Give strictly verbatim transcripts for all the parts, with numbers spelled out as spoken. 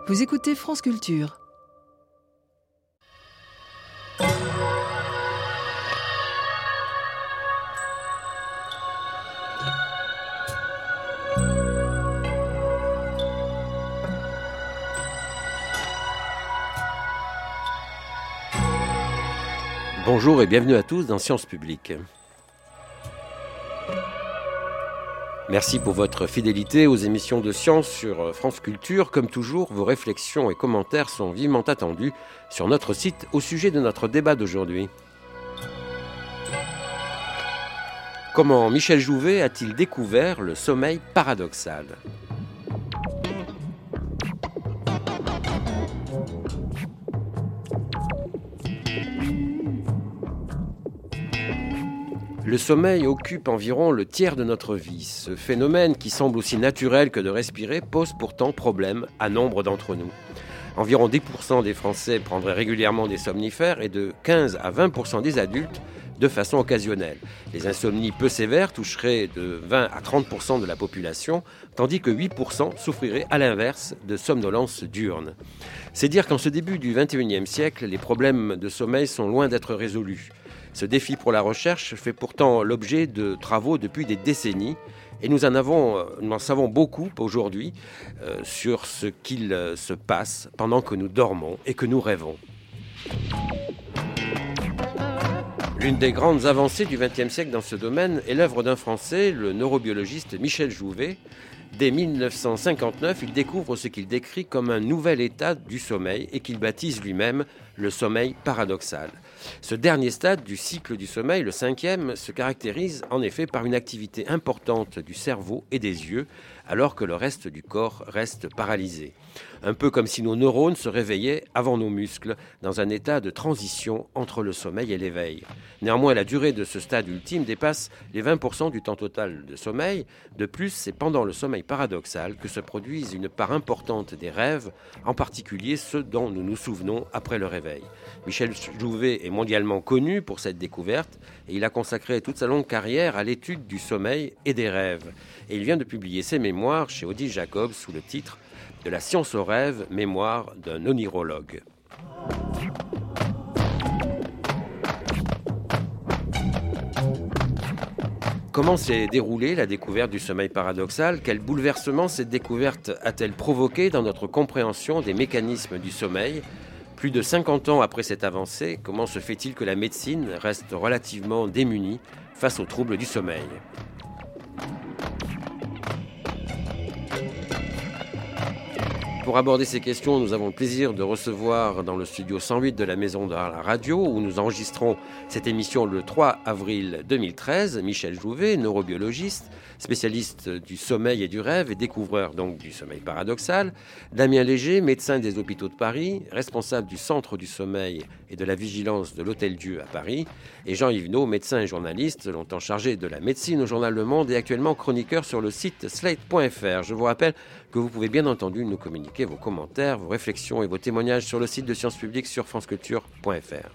Vous écoutez France Culture. Bonjour et bienvenue à tous dans Sciences Publiques. Merci pour votre fidélité aux émissions de sciences sur France Culture. Comme toujours, vos réflexions et commentaires sont vivement attendus sur notre site au sujet de notre débat d'aujourd'hui. Comment Michel Jouvet a-t-il découvert le sommeil paradoxal ? Le sommeil occupe environ le tiers de notre vie. Ce phénomène, qui semble aussi naturel que de respirer, pose pourtant problème à nombre d'entre nous. Environ dix pour cent des Français prendraient régulièrement des somnifères et de quinze à vingt pour cent des adultes de façon occasionnelle. Les insomnies peu sévères toucheraient de vingt à trente pour cent de la population, tandis que huit pour cent souffriraient à l'inverse de somnolence diurne. C'est dire qu'en ce début du vingt et unième siècle, les problèmes de sommeil sont loin d'être résolus. Ce défi pour la recherche fait pourtant l'objet de travaux depuis des décennies et nous en, avons, nous en savons beaucoup aujourd'hui euh, sur ce qu'il euh, se passe pendant que nous dormons et que nous rêvons. L'une des grandes avancées du vingtième siècle dans ce domaine est l'œuvre d'un Français, le neurobiologiste Michel Jouvet. Dès mille neuf cent cinquante-neuf, il découvre ce qu'il décrit comme un nouvel état du sommeil et qu'il baptise lui-même le sommeil paradoxal. Ce dernier stade du cycle du sommeil, le cinquième, se caractérise en effet par une activité importante du cerveau et des yeux, alors que le reste du corps reste paralysé. Un peu comme si nos neurones se réveillaient avant nos muscles, dans un état de transition entre le sommeil et l'éveil. Néanmoins, la durée de ce stade ultime dépasse les vingt pour cent du temps total de sommeil. De plus, c'est pendant le sommeil paradoxal que se produisent une part importante des rêves, en particulier ceux dont nous nous souvenons après le réveil. Michel Jouvet est mondialement connu pour cette découverte et il a consacré toute sa longue carrière à l'étude du sommeil et des rêves. Et il vient de publier ses mémoires chez Odile Jacob sous le titre « De la science au rêve, mémoire d'un onirologue ». Comment s'est déroulée la découverte du sommeil paradoxal ? Quel bouleversement cette découverte a-t-elle provoqué dans notre compréhension des mécanismes du sommeil ? Plus de cinquante ans après cette avancée, comment se fait-il que la médecine reste relativement démunie face aux troubles du sommeil ? Pour aborder ces questions, nous avons le plaisir de recevoir dans le studio cent huit de la Maison de la Radio, où nous enregistrons cette émission le trois avril deux mille treize, Michel Jouvet, neurobiologiste, spécialiste du sommeil et du rêve et découvreur donc du sommeil paradoxal, Damien Léger, médecin des hôpitaux de Paris, responsable du Centre du sommeil et de la vigilance de l'Hôtel-Dieu à Paris, et Jean Yvenot, médecin et journaliste, longtemps chargé de la médecine au journal Le Monde et actuellement chroniqueur sur le site slate point f r. Je vous rappelle que vous pouvez bien entendu nous communiquer vos commentaires, vos réflexions et vos témoignages sur le site de Sciences Publiques sur franceculture point f r.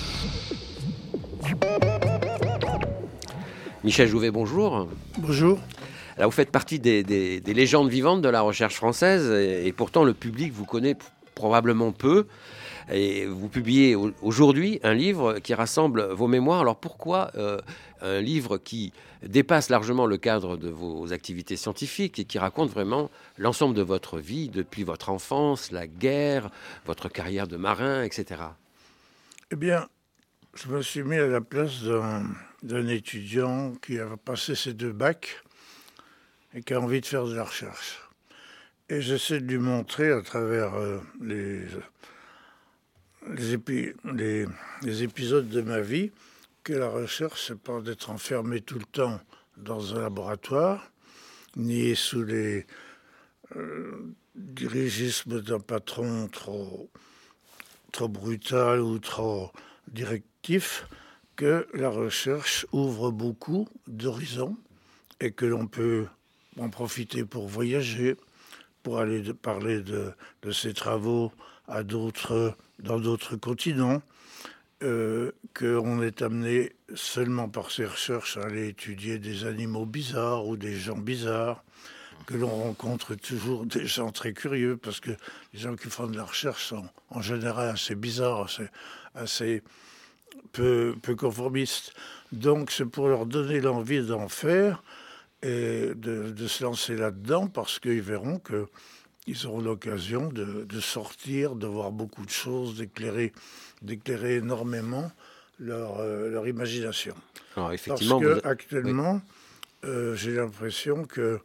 Michel Jouvet, bonjour. Bonjour. Alors, vous faites partie des, des, des légendes vivantes de la recherche française et, et pourtant le public vous connaît p- probablement peu. Et vous publiez aujourd'hui un livre qui rassemble vos mémoires. Alors pourquoi euh, un livre qui dépasse largement le cadre de vos activités scientifiques et qui raconte vraiment l'ensemble de votre vie depuis votre enfance, la guerre, votre carrière de marin, et cetera. Eh bien, je me suis mis à la place d'un, d'un étudiant qui a passé ses deux bacs et qui a envie de faire de la recherche. Et j'essaie de lui montrer à travers euh, les... Les, épi- les, les épisodes de ma vie, que la recherche, c'est pas d'être enfermé tout le temps dans un laboratoire, ni sous les euh, dirigismes d'un patron trop, trop brutal ou trop directif, que la recherche ouvre beaucoup d'horizons et que l'on peut en profiter pour voyager, pour aller de, parler de, de ses travaux à d'autres, dans d'autres continents, euh, qu'on est amené seulement par ses recherches à aller étudier des animaux bizarres ou des gens bizarres, que l'on rencontre toujours des gens très curieux, parce que les gens qui font de la recherche sont en général assez bizarres, assez, assez peu, peu conformistes. Donc c'est pour leur donner l'envie d'en faire et de, de se lancer là-dedans, parce qu'ils verront qu'ils auront l'occasion de, de sortir, de voir beaucoup de choses, d'éclairer, d'éclairer énormément leur, euh, leur imagination. Alors, effectivement, parce vous... qu'actuellement, oui. euh, j'ai l'impression que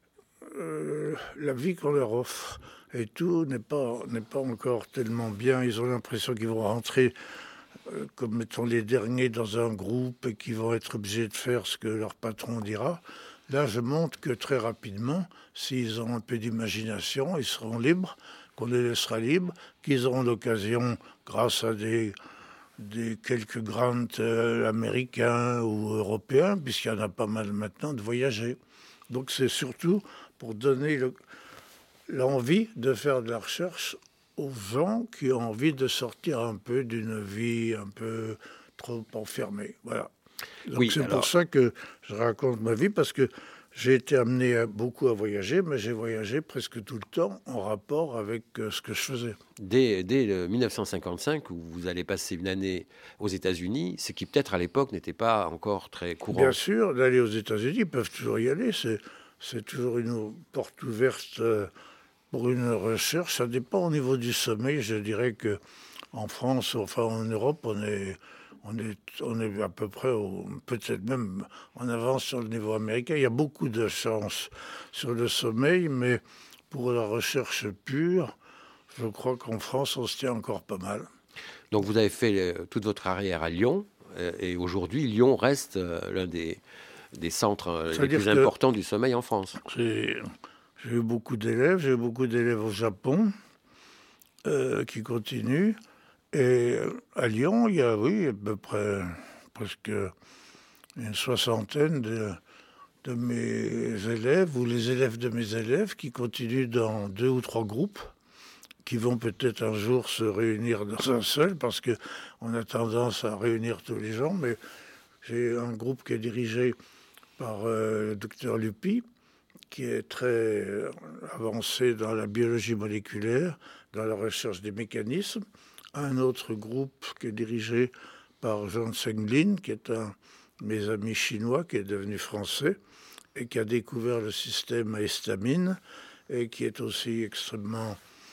euh, la vie qu'on leur offre et tout n'est pas, n'est pas encore tellement bien. Ils ont l'impression qu'ils vont rentrer euh, comme étant les derniers dans un groupe et qu'ils vont être obligés de faire ce que leur patron dira. Là, je montre que très rapidement, s'ils ont un peu d'imagination, ils seront libres, qu'on les laissera libres, qu'ils auront l'occasion, grâce à des, des quelques grants euh, américains ou européens, puisqu'il y en a pas mal maintenant, de voyager. Donc c'est surtout pour donner le, l'envie de faire de la recherche aux gens qui ont envie de sortir un peu d'une vie un peu trop enfermée. Voilà. Donc oui, c'est alors... pour ça que je raconte ma vie, parce que j'ai été amené à, beaucoup à voyager, mais j'ai voyagé presque tout le temps en rapport avec euh, ce que je faisais. Dès, dès le dix-neuf cent cinquante-cinq, où vous allez passer une année aux États-Unis, ce qui peut-être à l'époque n'était pas encore très courant. Bien sûr, d'aller aux États-Unis, ils peuvent toujours y aller. C'est, c'est toujours une porte ouverte euh, pour une recherche. Ça dépend au niveau du sommeil. Je dirais que en France, enfin en Europe, on est... On est, on est à peu près, au, peut-être même en avance sur le niveau américain. Il y a beaucoup de chances sur le sommeil, mais pour la recherche pure, je crois qu'en France, on se tient encore pas mal. Donc vous avez fait euh, toute votre carrière à Lyon, euh, et aujourd'hui, Lyon reste euh, l'un des, des centres euh, les plus importants du sommeil en France. J'ai, j'ai eu beaucoup d'élèves, j'ai eu beaucoup d'élèves au Japon euh, qui continuent. Et à Lyon, il y a, oui, à peu près presque une soixantaine de, de mes élèves, ou les élèves de mes élèves, qui continuent dans deux ou trois groupes, qui vont peut-être un jour se réunir dans un seul, parce qu'on a tendance à réunir tous les gens. Mais j'ai un groupe qui est dirigé par euh, le docteur Lupi, qui est très avancé dans la biologie moléculaire, dans la recherche des mécanismes. Un autre groupe qui est dirigé par Zhang Senglin, qui est un de mes amis chinois, qui est devenu français et qui a découvert le système à histamine et qui est aussi extrêmement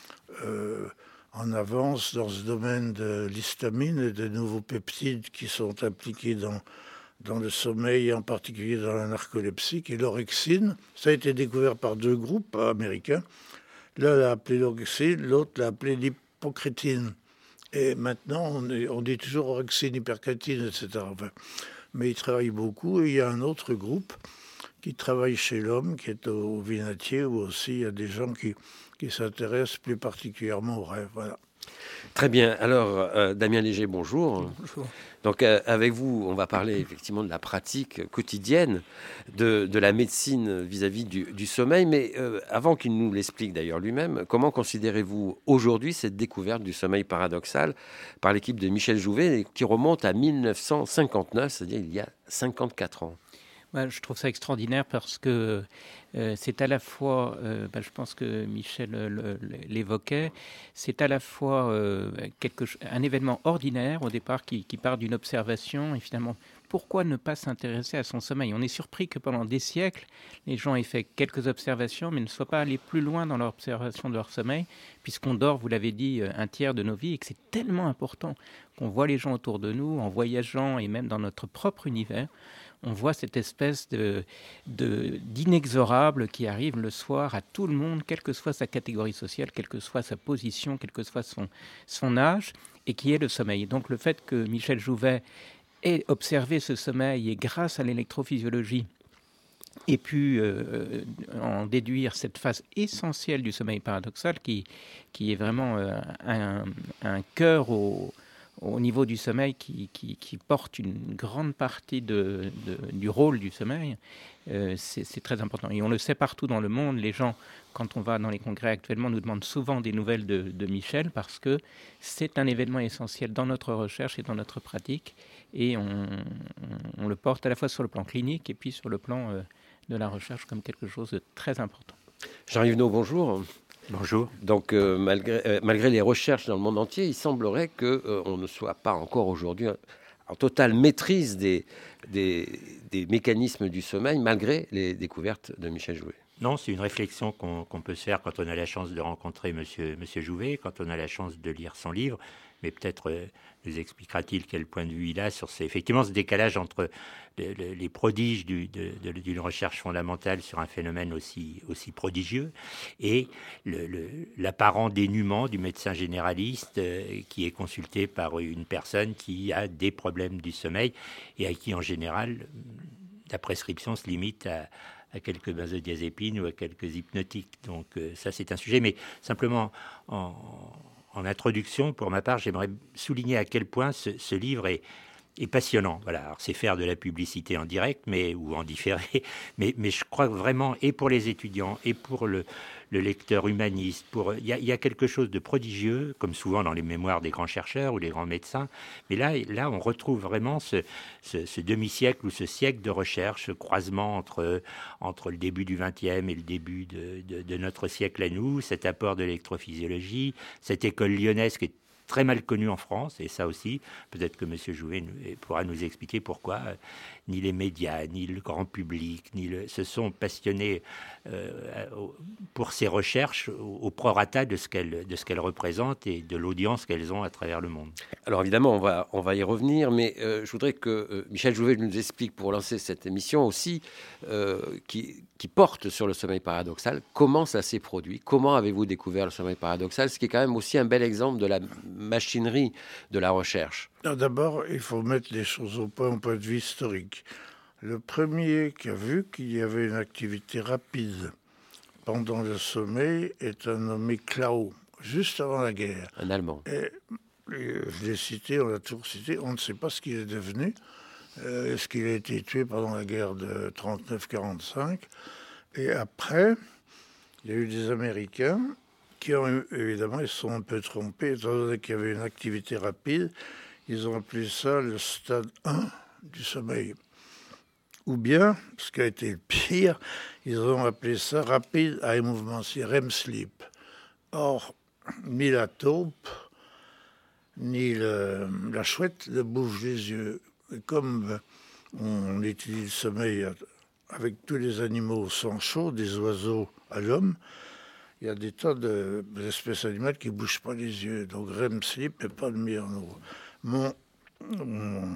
euh, en avance dans ce domaine de l'histamine et des nouveaux peptides qui sont impliqués dans, dans le sommeil, en particulier dans la narcolepsie, qui est l'orexine. Ça a été découvert par deux groupes américains. L'un l'a appelé l'orexine, l'autre l'a appelé l'hypocrétine. Et maintenant, on, est, on dit toujours orexine, hypercrétine, et cetera. Enfin, mais ils travaillent beaucoup. Et il y a un autre groupe qui travaille chez l'homme, qui est au, au Vinatier, où aussi il y a des gens qui, qui s'intéressent plus particulièrement aux rêves. Voilà. Très bien. Alors, euh, Damien Léger, bonjour. Bonjour. Donc, euh, avec vous, on va parler effectivement de la pratique quotidienne de, de la médecine vis-à-vis du, du sommeil. Mais euh, avant qu'il nous l'explique d'ailleurs lui-même, comment considérez-vous aujourd'hui cette découverte du sommeil paradoxal par l'équipe de Michel Jouvet, qui remonte à dix-neuf cent cinquante-neuf, c'est-à-dire il y a cinquante-quatre ans? Bah, je trouve ça extraordinaire parce que euh, c'est à la fois, euh, bah, je pense que Michel le, le, l'évoquait, c'est à la fois euh, quelque, un événement ordinaire au départ qui, qui part d'une observation et finalement, pourquoi ne pas s'intéresser à son sommeil? On est surpris que pendant des siècles, les gens aient fait quelques observations mais ne soient pas allés plus loin dans l'observation de leur sommeil, puisqu'on dort, vous l'avez dit, un tiers de nos vies et que c'est tellement important qu'on voit les gens autour de nous en voyageant et même dans notre propre univers. On voit cette espèce de, de, d'inexorable qui arrive le soir à tout le monde, quelle que soit sa catégorie sociale, quelle que soit sa position, quel que soit son, son âge, et qui est le sommeil. Donc le fait que Michel Jouvet ait observé ce sommeil et grâce à l'électrophysiologie ait pu euh, en déduire cette phase essentielle du sommeil paradoxal qui, qui est vraiment euh, un, un cœur au... au niveau du sommeil qui, qui, qui porte une grande partie de, de, du rôle du sommeil, euh, c'est, c'est très important. Et on le sait partout dans le monde, les gens, quand on va dans les congrès actuellement, nous demandent souvent des nouvelles de, de Michel parce que c'est un événement essentiel dans notre recherche et dans notre pratique et on, on, on le porte à la fois sur le plan clinique et puis sur le plan euh, de la recherche comme quelque chose de très important. Jean Yvenot, bonjour. Bonjour. Donc, euh, malgré, euh, malgré les recherches dans le monde entier, il semblerait qu'on euh, ne soit pas encore aujourd'hui en totale maîtrise des, des, des mécanismes du sommeil, malgré les découvertes de Michel Jouvet. Non, c'est une réflexion qu'on, qu'on peut se faire quand on a la chance de rencontrer Monsieur, Monsieur Jouvet, quand on a la chance de lire son livre. Mais peut-être euh, nous expliquera-t-il quel point de vue il a sur ces, effectivement ce décalage entre les, les, les prodiges du, de, de, d'une recherche fondamentale sur un phénomène aussi, aussi prodigieux et le, le, l'apparent dénuement du médecin généraliste euh, qui est consulté par une personne qui a des problèmes du sommeil et à qui en général la prescription se limite à à quelques benzodiazépines ou à quelques hypnotiques. Donc euh, ça, c'est un sujet. Mais simplement, en, en introduction, pour ma part, j'aimerais souligner à quel point ce, ce livre est, est passionnant. Voilà, alors c'est faire de la publicité en direct mais, ou en différé, mais, mais je crois vraiment, et pour les étudiants, et pour le, le lecteur humaniste, pour, il y a, il y a quelque chose de prodigieux, comme souvent dans les mémoires des grands chercheurs ou des grands médecins, mais là, là on retrouve vraiment ce, ce, ce demi-siècle ou ce siècle de recherche, ce croisement entre, entre le début du vingtième et le début de, de, de notre siècle à nous, cet apport de l'électrophysiologie, cette école lyonnaise qui est très mal connue en France, et ça aussi, peut-être que M. Jouvet pourra nous expliquer pourquoi euh, ni les médias, ni le grand public, ni le, se sont passionnés euh, pour ces recherches au, au prorata de ce qu'elles de ce qu'elles représentent et de l'audience qu'elles ont à travers le monde. Alors évidemment, on va, on va y revenir, mais euh, je voudrais que euh, Michel Jouvet nous explique, pour lancer cette émission aussi, euh, qui, qui porte sur le sommeil paradoxal, comment ça s'est produit, comment avez-vous découvert le sommeil paradoxal, ce qui est quand même aussi un bel exemple de la machinerie de la recherche. D'abord, il faut mettre les choses au point, au point de vue historique. Le premier qui a vu qu'il y avait une activité rapide pendant le sommeil est un nommé Clau, juste avant la guerre. Un Allemand. Et, et je l'ai cité, on l'a toujours cité, on ne sait pas ce qu'il est devenu. Euh, est-ce qu'il a été tué pendant la guerre de trente-neuf quarante-cinq? Et après, il y a eu des Américains qui ont, évidemment, ils se sont un peu trompés, étant donné qu'il y avait une activité rapide. Ils ont appelé ça le stade un du sommeil. Ou bien, ce qui a été le pire, ils ont appelé ça rapide eye movement, c'est R E M sleep. Or, ni la taupe, ni le, la chouette ne bougent les yeux. Et comme on étudie le sommeil avec tous les animaux au sang chaud, des oiseaux à l'homme, il y a des tas de, d'espèces animales qui ne bougent pas les yeux. Donc R E M sleep n'est pas le meilleur nom. Mon, mon,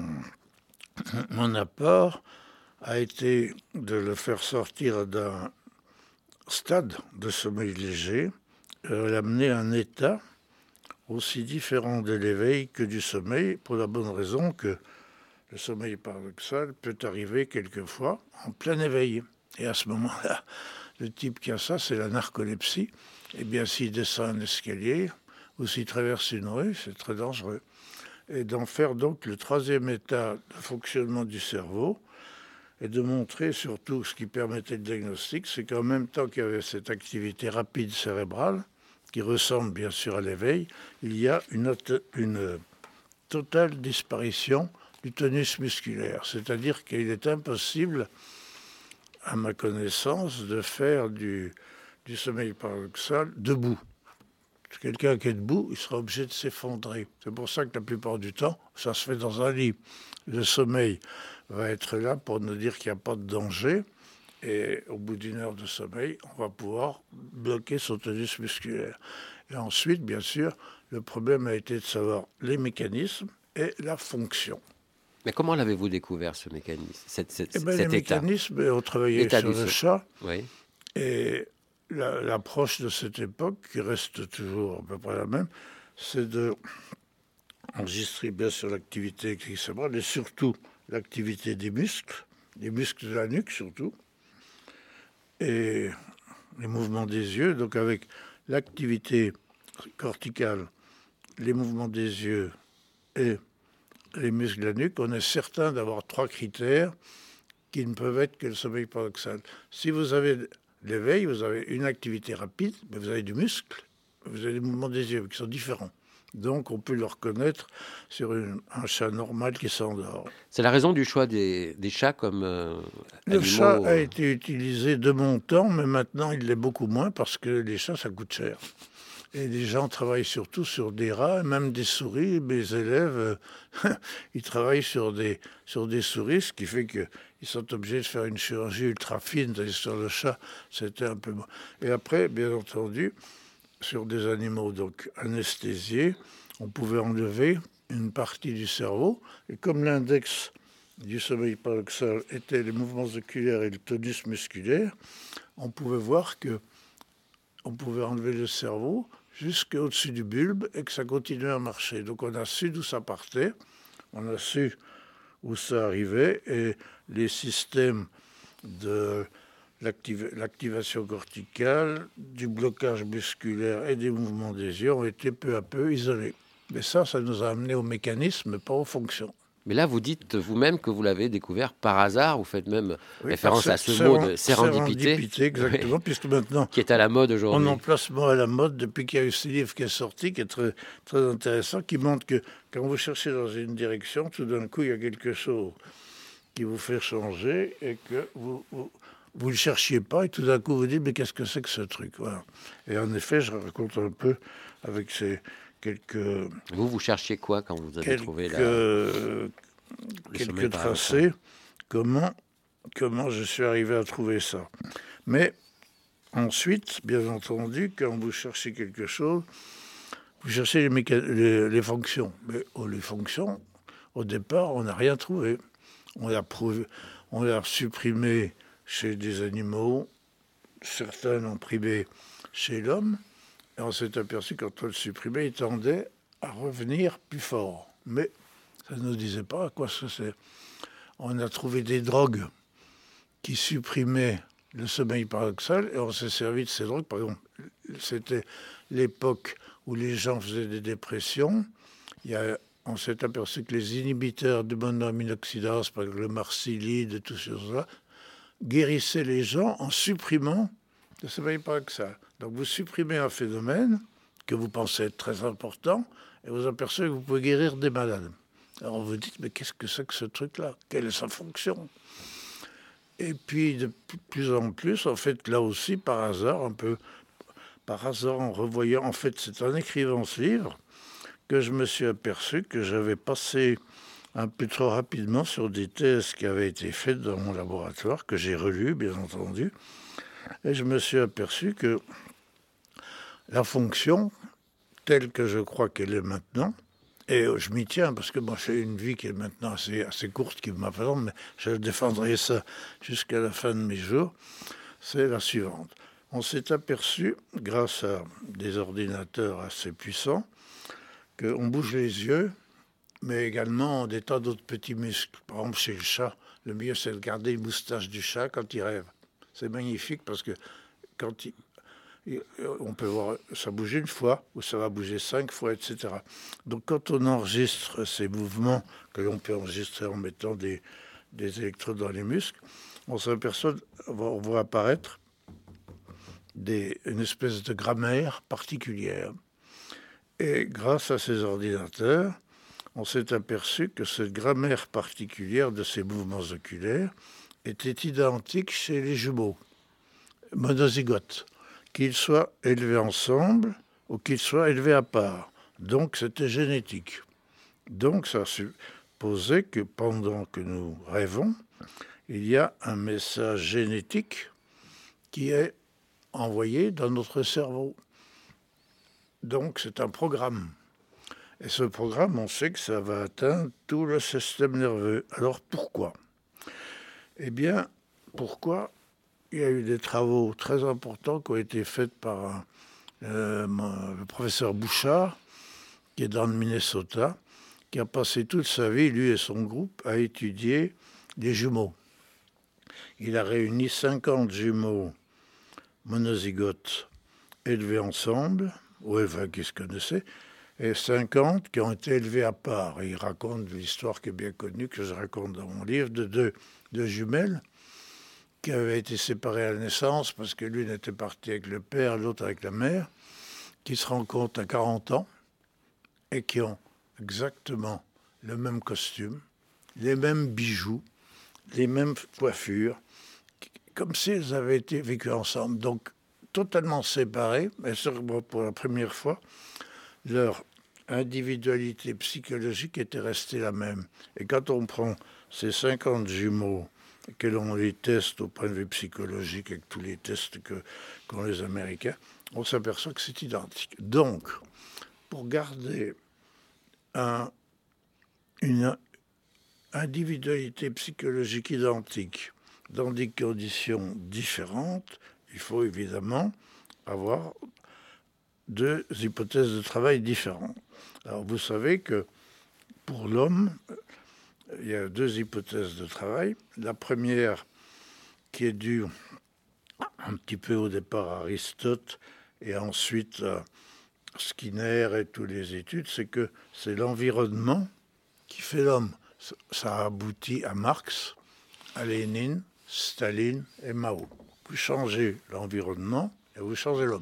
mon apport a été de le faire sortir d'un stade de sommeil léger, euh, l'amener à un état aussi différent de l'éveil que du sommeil, pour la bonne raison que le sommeil paradoxal peut arriver quelquefois en plein éveil. Et à ce moment-là, le type qui a ça, c'est la narcolepsie. Eh bien, s'il descend un escalier ou s'il traverse une rue, c'est très dangereux. Et d'en faire donc le troisième état de fonctionnement du cerveau, et de montrer surtout ce qui permettait le diagnostic, c'est qu'en même temps qu'il y avait cette activité rapide cérébrale, qui ressemble bien sûr à l'éveil, il y a une, une totale disparition du tonus musculaire. C'est-à-dire qu'il est impossible, à ma connaissance, de faire du, du sommeil paradoxal debout. Quelqu'un qui est debout, il sera obligé de s'effondrer. C'est pour ça que la plupart du temps, ça se fait dans un lit. Le sommeil va être là pour nous dire qu'il n'y a pas de danger. Et au bout d'une heure de sommeil, on va pouvoir bloquer son tonus musculaire. Et ensuite, bien sûr, le problème a été de savoir les mécanismes et la fonction. Mais comment l'avez-vous découvert, ce mécanisme, cette, cette, eh ben, cet les état mécanismes, on travaillait État sur le chat. Oui. Et la, l'approche de cette époque, qui reste toujours à peu près la même, c'est de enregistrer bien sûr l'activité cérébrale et surtout l'activité des muscles, des muscles de la nuque surtout, et les mouvements des yeux. Donc avec l'activité corticale, les mouvements des yeux et les muscles de la nuque, on est certain d'avoir trois critères qui ne peuvent être que le sommeil paradoxal. Si vous avez l'éveil, vous avez une activité rapide, mais vous avez du muscle, vous avez des mouvements des yeux qui sont différents. Donc, on peut le reconnaître sur une, un chat normal qui s'endort. C'est la raison du choix des, des chats comme euh, Le animaux. chat a été utilisé de mon temps, mais maintenant, il l'est beaucoup moins parce que les chats, ça coûte cher. Et les gens travaillent surtout sur des rats, même des souris. Mes élèves, euh, ils travaillent sur des, sur des souris, ce qui fait qu'ils sont obligés de faire une chirurgie ultra fine. Sur le chat, c'était un peu... Et après, bien entendu, sur des animaux donc anesthésiés, on pouvait enlever une partie du cerveau. Et comme l'index du sommeil paradoxal était les mouvements oculaires et le tonus musculaire, on pouvait voir que on pouvait enlever le cerveau jusqu'au-dessus du bulbe et que ça continuait à marcher. Donc on a su d'où ça partait, on a su où ça arrivait, et les systèmes de l'activ- l'activation corticale, du blocage musculaire et des mouvements des yeux ont été peu à peu isolés. Mais ça, ça nous a amené au mécanisme, pas aux fonctions. Mais là, vous dites vous-même que vous l'avez découvert par hasard. Vous faites même Oui, référence par à ce séren- mot de sérendipité, sérendipité, exactement, oui, puisque maintenant, qui est à la mode aujourd'hui. on emploie ce mot à la mode depuis qu'il y a eu ce livre qui est sorti, qui est très, très intéressant, qui montre que quand vous cherchez dans une direction, tout d'un coup, il y a quelque chose qui vous fait changer et que vous vous, vous le cherchiez pas, et tout d'un coup, vous dites, mais qu'est-ce que c'est que ce truc, voilà. Et en effet, je raconte un peu avec ces quelques... Vous, vous cherchiez quoi quand vous avez quelques, trouvé la... quelques tracés, comment, comment je suis arrivé à trouver ça. Mais ensuite, bien entendu, quand vous cherchez quelque chose, vous cherchez les, méca- les, les fonctions. Mais oh, les fonctions, au départ, on n'a rien trouvé. On l'a prouvé, on l'a supprimé chez des animaux, certains l'ont primé chez l'homme, et on s'est aperçu que quand on le supprimait, il tendait à revenir plus fort. Mais ça ne nous disait pas à quoi ça sert. On a trouvé des drogues qui supprimaient le sommeil paradoxal, et on s'est servi de ces drogues. Par exemple, c'était l'époque où les gens faisaient des dépressions. Il y a, on s'est aperçu que les inhibiteurs de monoaminoxydase, par exemple le marsilide, tout ça, guérissaient les gens en supprimant le sommeil paradoxal. Donc vous supprimez un phénomène que vous pensez être très important, et vous apercevez que vous pouvez guérir des malades. Alors vous dites, mais qu'est-ce que c'est que ce truc-là? Quelle est sa fonction? Et puis de plus en plus, en fait, là aussi, par hasard, un peu par hasard, en revoyant, en fait, c'est en écrivant ce livre que je me suis aperçu que j'avais passé un peu trop rapidement sur des thèses qui avaient été faites dans mon laboratoire, que j'ai relues, bien entendu. Et je me suis aperçu que la fonction, telle que je crois qu'elle est maintenant, et je m'y tiens parce que moi j'ai une vie qui est maintenant assez, assez courte, qui m'appelle, mais je défendrai ça jusqu'à la fin de mes jours, c'est la suivante. On s'est aperçu, grâce à des ordinateurs assez puissants, qu'on bouge les yeux, mais également des tas d'autres petits muscles. Par exemple, chez le chat, le mieux c'est de garder une moustache du chat quand il rêve. C'est magnifique parce que quand il... on peut voir ça bouger une fois, ou ça va bouger cinq fois, et cetera. Donc quand on enregistre ces mouvements, que l'on peut enregistrer en mettant des, des électrodes dans les muscles, on s'aperçoit, on voit apparaître des, une espèce de grammaire particulière. Et grâce à ces ordinateurs, on s'est aperçu que cette grammaire particulière de ces mouvements oculaires était identique chez les jumeaux monozygotes, qu'ils soient élevés ensemble ou qu'ils soient élevés à part. Donc c'était génétique. Donc ça supposait que pendant que nous rêvons, il y a un message génétique qui est envoyé dans notre cerveau. Donc c'est un programme. Et ce programme, on sait que ça va atteindre tout le système nerveux. Alors pourquoi? Eh bien, pourquoi? Il y a eu des travaux très importants qui ont été faits par euh, le professeur Bouchard, qui est dans le Minnesota, qui a passé toute sa vie, lui et son groupe, à étudier les jumeaux. Il a réuni cinquante jumeaux monozygotes élevés ensemble, ou enfin, qui se connaissaient, et cinquante qui ont été élevés à part. Et il raconte l'histoire qui est bien connue, que je raconte dans mon livre, de deux, deux jumelles qui avaient été séparées à la naissance parce que l'une était partie avec le père, l'autre avec la mère, qui se rencontrent à quarante ans et qui ont exactement le même costume, les mêmes bijoux, les mêmes coiffures, comme si elles avaient été vécues ensemble. Donc, totalement séparées, mais pour la première fois, leur individualité psychologique était restée la même. Et quand on prend ces cinquante jumeaux, que l'on les teste au point de vue psychologique, avec tous les tests que, qu'ont les Américains, on s'aperçoit que c'est identique. Donc, pour garder un, une individualité psychologique identique dans des conditions différentes, il faut évidemment avoir deux hypothèses de travail différentes. Alors, vous savez que pour l'homme, il y a deux hypothèses de travail. La première, qui est due un petit peu au départ à Aristote et ensuite à Skinner et toutes les études, c'est que c'est l'environnement qui fait l'homme. Ça aboutit à Marx, à Lénine, Staline et Mao. Vous changez l'environnement et vous changez l'homme.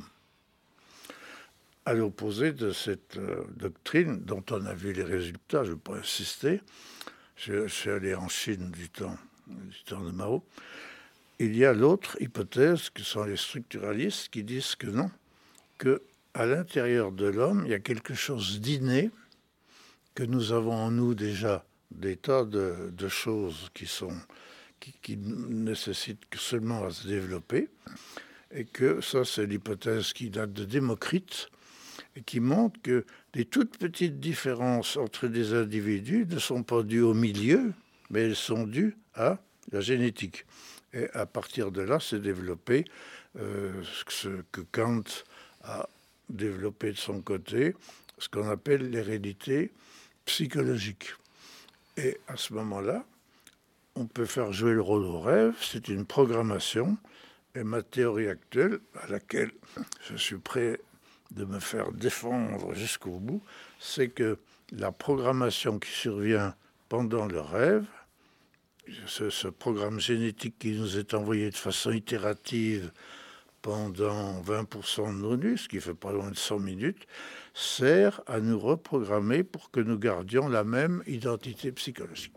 À l'opposé de cette euh, doctrine dont on a vu les résultats, je ne vais pas insister, je, je suis allé en Chine du temps, du temps de Mao, il y a l'autre hypothèse que sont les structuralistes qui disent que non, qu'à l'intérieur de l'homme, il y a quelque chose d'inné, que nous avons en nous déjà des tas de, de choses qui sont qui, qui nécessitent seulement à se développer, et que ça c'est l'hypothèse qui date de Démocrite, et qui montre que des toutes petites différences entre des individus ne sont pas dues au milieu, mais elles sont dues à la génétique. Et à partir de là, s'est développé euh, ce que Kant a développé de son côté, ce qu'on appelle l'hérédité psychologique. Et à ce moment-là, on peut faire jouer le rôle au rêve, c'est une programmation, et ma théorie actuelle, à laquelle je suis prêt de me faire défendre jusqu'au bout, c'est que la programmation qui survient pendant le rêve, ce, ce programme génétique qui nous est envoyé de façon itérative pendant vingt pour cent de nos nuits, ce qui fait pas loin de cent minutes, sert à nous reprogrammer pour que nous gardions la même identité psychologique.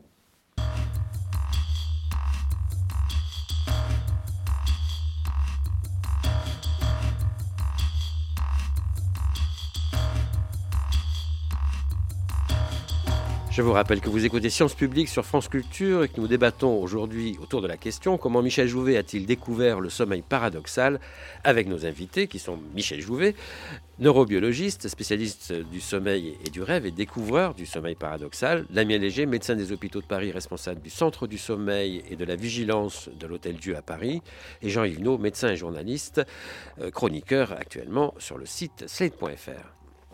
Je vous rappelle que vous écoutez Sciences Publiques sur France Culture et que nous débattons aujourd'hui autour de la question comment Michel Jouvet a-t-il découvert le sommeil paradoxal, avec nos invités qui sont Michel Jouvet, neurobiologiste, spécialiste du sommeil et du rêve et découvreur du sommeil paradoxal, Damien Léger, médecin des hôpitaux de Paris, responsable du Centre du sommeil et de la vigilance de l'Hôtel Dieu à Paris, et Jean-Yves Naud, médecin et journaliste, chroniqueur actuellement sur le site slate point f r.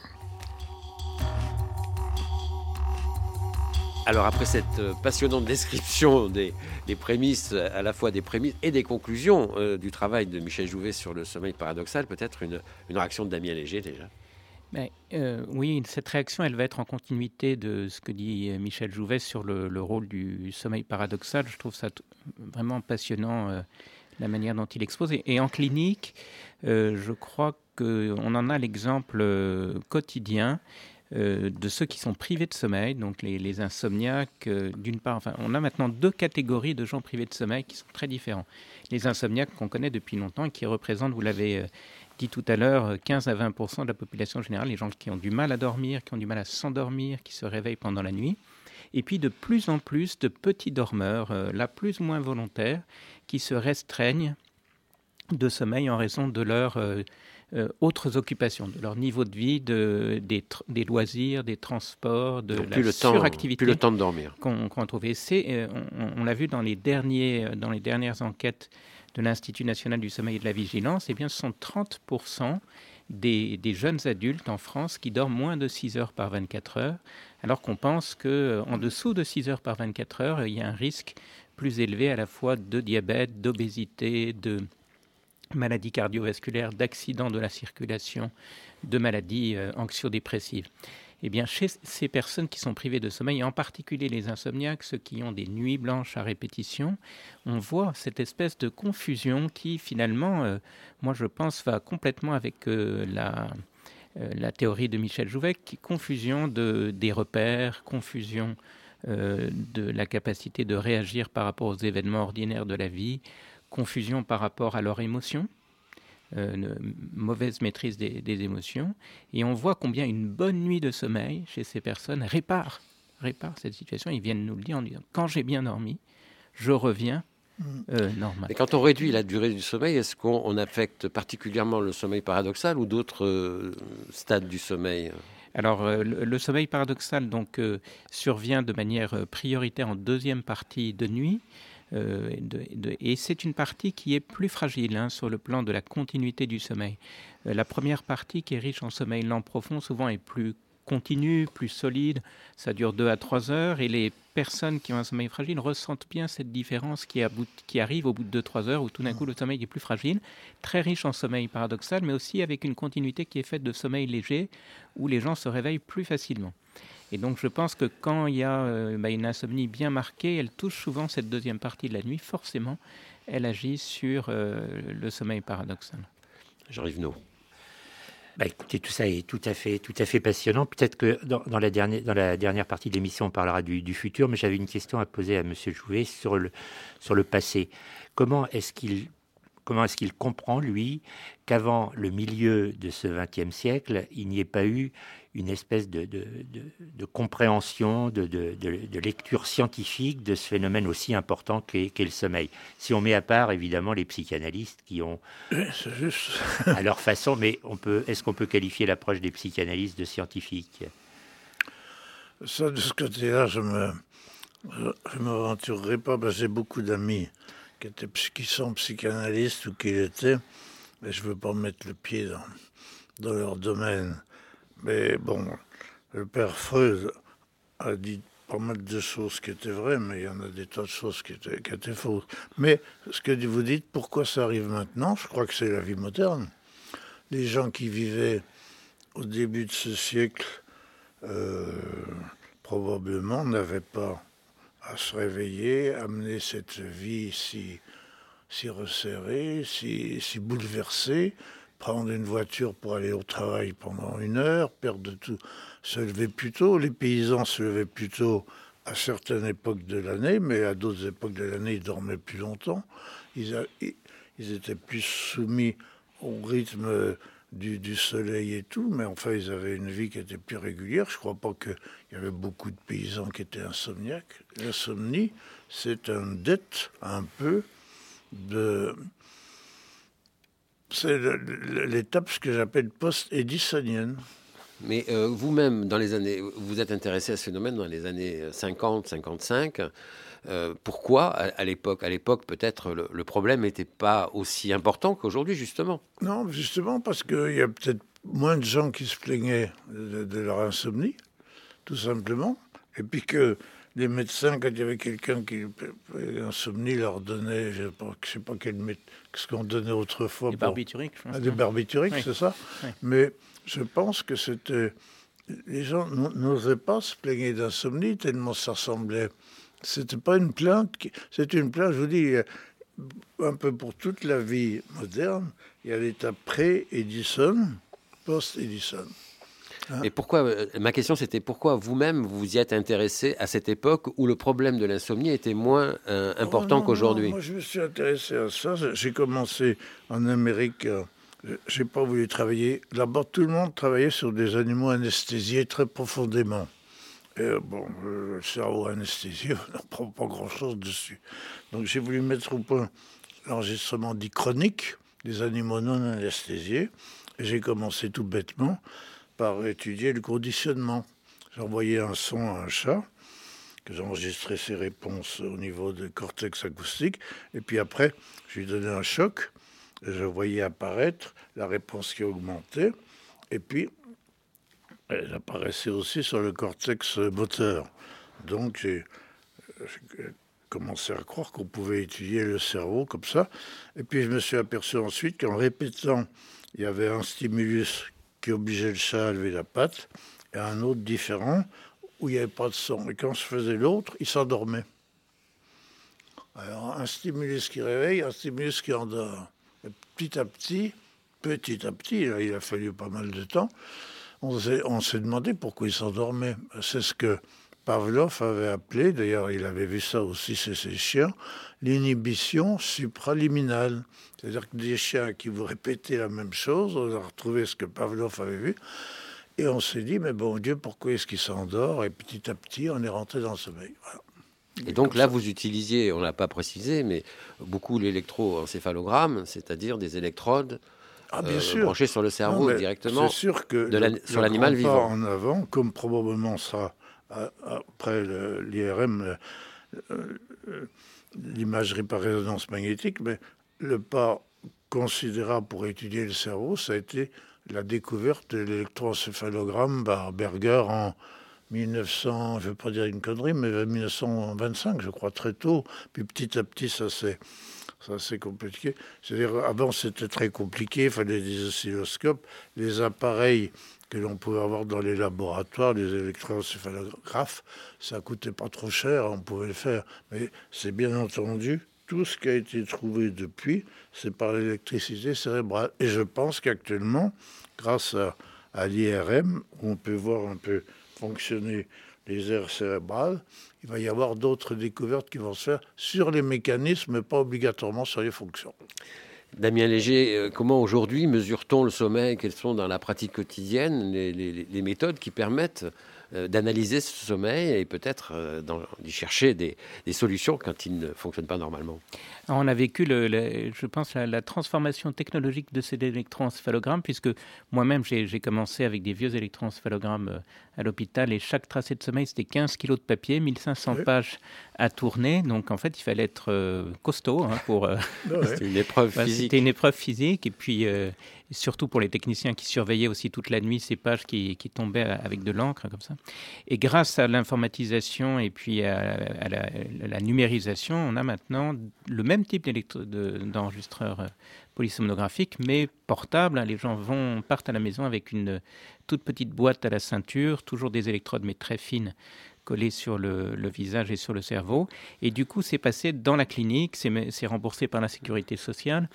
Alors après cette passionnante description des, des prémices, à la fois des prémices et des conclusions euh, du travail de Michel Jouvet sur le sommeil paradoxal, peut-être une, une réaction de Damien Léger déjà. Mais, euh, oui, cette réaction, elle va être en continuité de ce que dit Michel Jouvet sur le, le rôle du sommeil paradoxal. Je trouve ça t- vraiment passionnant, euh, la manière dont il expose. Et, et en clinique, euh, je crois qu'on en a l'exemple euh, quotidien. Euh, de ceux qui sont privés de sommeil, donc les, les insomniaques, euh, d'une part, enfin, on a maintenant deux catégories de gens privés de sommeil qui sont très différents. Les insomniaques qu'on connaît depuis longtemps et qui représentent, vous l'avez euh, dit tout à l'heure, quinze à vingt pour cent de la population générale, les gens qui ont du mal à dormir, qui ont du mal à s'endormir, qui se réveillent pendant la nuit. Et puis de plus en plus de petits dormeurs, euh, là plus ou moins volontaires, qui se restreignent de sommeil en raison de leur... Euh, Euh, autres occupations, de leur niveau de vie, de, des, tr- des loisirs, des transports, de Donc, la plus le temps, suractivité plus le temps de dormir. Qu'on, qu'on a trouvé. C'est, euh, on, on l'a vu dans les, derniers, dans les dernières enquêtes de l'Institut national du sommeil et de la vigilance, eh bien, ce sont trente pour cent des, des jeunes adultes en France qui dorment moins de six heures par vingt-quatre heures, alors qu'on pense qu'en dessous de six heures par vingt-quatre heures, il y a un risque plus élevé à la fois de diabète, d'obésité, de maladies cardiovasculaires, d'accidents de la circulation, de maladies euh, anxio-dépressives. Eh bien, chez ces personnes qui sont privées de sommeil, et en particulier les insomniaques, ceux qui ont des nuits blanches à répétition, on voit cette espèce de confusion qui, finalement, euh, moi je pense, va complètement avec euh, la, euh, la théorie de Michel Jouvet, qui confusion de, des repères, confusion euh, de la capacité de réagir par rapport aux événements ordinaires de la vie, confusion par rapport à leurs émotions, euh, une mauvaise maîtrise des, des émotions. Et on voit combien une bonne nuit de sommeil chez ces personnes répare, répare cette situation. Ils viennent nous le dire en disant « quand j'ai bien dormi, je reviens euh, normal ». Et quand on réduit la durée du sommeil, est-ce qu'on on affecte particulièrement le sommeil paradoxal ou d'autres euh, stades du sommeil ? Alors, euh, le, le sommeil paradoxal donc, euh, survient de manière euh, prioritaire en deuxième partie de nuit. Euh, de, de, et c'est une partie qui est plus fragile hein, sur le plan de la continuité du sommeil. Euh, la première partie, qui est riche en sommeil lent profond, souvent est plus continue, plus solide. Ça dure deux à trois heures. Et les personnes qui ont un sommeil fragile ressentent bien cette différence qui, about, qui arrive au bout de deux à trois heures, où tout d'un coup le sommeil est plus fragile. Très riche en sommeil paradoxal, mais aussi avec une continuité qui est faite de sommeil léger, où les gens se réveillent plus facilement. Et donc je pense que quand il y a euh, bah, une insomnie bien marquée, elle touche souvent cette deuxième partie de la nuit. Forcément, elle agit sur euh, le sommeil paradoxal. Jean-Yves Naud. Bah, écoutez, tout ça est tout à fait, tout à fait passionnant. Peut-être que dans, dans, la dernière, dans la dernière partie de l'émission, on parlera du, du futur, mais j'avais une question à poser à M. Jouvet sur le, sur le passé. Comment est-ce qu'il... Comment est-ce qu'il comprend, lui, qu'avant le milieu de ce vingtième siècle, il n'y ait pas eu une espèce de, de, de, de compréhension, de, de, de, de lecture scientifique de ce phénomène aussi important qu'est, qu'est le sommeil. Si on met à part, évidemment, les psychanalystes qui ont, c'est juste. à leur façon, mais on peut, est-ce qu'on peut qualifier l'approche des psychanalystes de scientifique ? Ça, de ce côté-là, je ne je, m'aventurerai pas, parce que j'ai beaucoup d'amis qui, étaient, qui sont psychanalystes ou qui l'étaient, mais je ne veux pas mettre le pied dans, dans leur domaine. Mais bon, le père Freud a dit pas mal de choses qui étaient vraies, mais il y en a des tas de choses qui étaient, qui étaient fausses. Mais ce que vous dites, pourquoi ça arrive maintenant, je crois que c'est la vie moderne. Les gens qui vivaient au début de ce siècle, euh, probablement n'avaient pas à se réveiller, à mener cette vie si, si resserrée, si, si bouleversée, prendre une voiture pour aller au travail pendant une heure, perdre tout, se lever plus tôt. Les paysans se levaient plus tôt à certaines époques de l'année, mais à d'autres époques de l'année, ils dormaient plus longtemps. Ils, a, ils étaient plus soumis au rythme du, du soleil et tout, mais enfin, ils avaient une vie qui était plus régulière. Je ne crois pas qu'il y avait beaucoup de paysans qui étaient insomniaques. L'insomnie, c'est une dette un peu de... C'est l'étape, ce que j'appelle post-édisonienne. Mais euh, vous-même, dans les années, vous êtes intéressé à ce phénomène dans les années cinquante, cinquante-cinq. Euh, pourquoi, à, à l'époque, à l'époque, peut-être le, le problème n'était pas aussi important qu'aujourd'hui, justement. Non, justement, parce qu'il y a peut-être moins de gens qui se plaignaient de, de leur insomnie, tout simplement. Et puis que les médecins, quand il y avait quelqu'un qui avait insomnie, leur donnait, je ne sais pas quel médecin, ce qu'on donnait autrefois. Des barbituriques, je pense. Ah, des barbituriques, oui. C'est ça. Oui. Mais je pense que c'était... Les gens n'osaient pas se plaigner d'insomnie tellement ça semblait... C'était pas une plainte, qui... c'est une plainte, je vous dis, un peu pour toute la vie moderne, il y a l'état pré-Edison, post-Edison. Hein? Et pourquoi, ma question c'était pourquoi vous-même vous y êtes intéressé à cette époque où le problème de l'insomnie était moins euh, important oh non, qu'aujourd'hui? Non, moi je me suis intéressé à ça, j'ai commencé en Amérique, euh, j'ai pas voulu travailler, là-bas tout le monde travaillait sur des animaux anesthésiés très profondément. Et bon, le cerveau anesthésié, on n'apprend pas grand-chose dessus. Donc j'ai voulu mettre au point l'enregistrement dit chronique des animaux non anesthésiés, et j'ai commencé tout bêtement par étudier le conditionnement. J'envoyais un son à un chat, que j'enregistrais ses réponses au niveau du cortex acoustique, et puis après, je lui donnais un choc, et je voyais apparaître la réponse qui augmentait, et puis elle apparaissait aussi sur le cortex moteur. Donc j'ai, j'ai commencé à croire qu'on pouvait étudier le cerveau comme ça, et puis je me suis aperçu ensuite qu'en répétant, il y avait un stimulus qui obligeait le chat à lever la patte, et un autre différent, où il n'y avait pas de son. Et quand je faisais l'autre, il s'endormait. Alors, un stimulus qui réveille, un stimulus qui endort. Et petit à petit, petit à petit, là, il a fallu pas mal de temps, on s'est, on s'est demandé pourquoi il s'endormait. C'est ce que Pavlov avait appelé, d'ailleurs il avait vu ça aussi chez ses chiens, l'inhibition supraliminale. C'est-à-dire que des chiens qui vous répétaient la même chose, on a retrouvé ce que Pavlov avait vu, et on s'est dit, mais bon Dieu, pourquoi est-ce qu'il s'endort? Et petit à petit, on est rentré dans le sommeil. Voilà. Et donc là, vous utilisiez, on ne l'a pas précisé, mais beaucoup l'électroencéphalogramme, c'est-à-dire des électrodes ah, bien euh, sûr. branchées sur le cerveau non, directement c'est sûr que de la, le, sur le l'animal grand pas vivant. En avant, comme probablement ça, après l'I R M, l'imagerie par résonance magnétique, mais le pas considérable pour étudier le cerveau, ça a été la découverte de l'électroencéphalogramme par Berger en mille neuf cents, je ne veux pas dire une connerie, mais mille neuf cent vingt-cinq, je crois, très tôt. Puis petit à petit, ça s'est, ça s'est compliqué. C'est-à-dire, avant, c'était très compliqué, il fallait des oscilloscopes, les appareils que l'on pouvait avoir dans les laboratoires, les électroencéphalographes, ça coûtait pas trop cher, on pouvait le faire. Mais c'est bien entendu, tout ce qui a été trouvé depuis, c'est par l'électricité cérébrale. Et je pense qu'actuellement, grâce à, à l'I R M, où on peut voir un peu fonctionner les aires cérébrales, il va y avoir d'autres découvertes qui vont se faire sur les mécanismes, mais pas obligatoirement sur les fonctions. Damien Léger, comment aujourd'hui mesure-t-on le sommeil? Quelles sont dans la pratique quotidienne les, les, les méthodes qui permettent d'analyser ce sommeil et peut-être d'y chercher des, des solutions quand il ne fonctionne pas normalement? Alors on a vécu, le, le, je pense, la, la transformation technologique de ces électroencéphalogrammes, puisque moi-même, j'ai, j'ai commencé avec des vieux électroencéphalogrammes à l'hôpital et chaque tracé de sommeil, c'était quinze kilos de papier, mille cinq cents oui. pages à tourner. Donc, en fait, il fallait être euh, costaud hein, pour... Euh, ouais. C'était une épreuve bah, physique. C'était une épreuve physique. Et puis, euh, surtout pour les techniciens qui surveillaient aussi toute la nuit ces pages qui, qui tombaient avec de l'encre, comme ça. Et grâce à l'informatisation et puis à, à, la, à la numérisation, on a maintenant le même type de, d'enregistreur euh, polysomnographique, mais portable. Hein. Les gens vont, partent à la maison avec une toute petite boîte à la ceinture, toujours des électrodes, mais très fines, collées sur le, le visage et sur le cerveau. Et du coup, c'est passé dans la clinique, c'est, c'est remboursé par la sécurité sociale.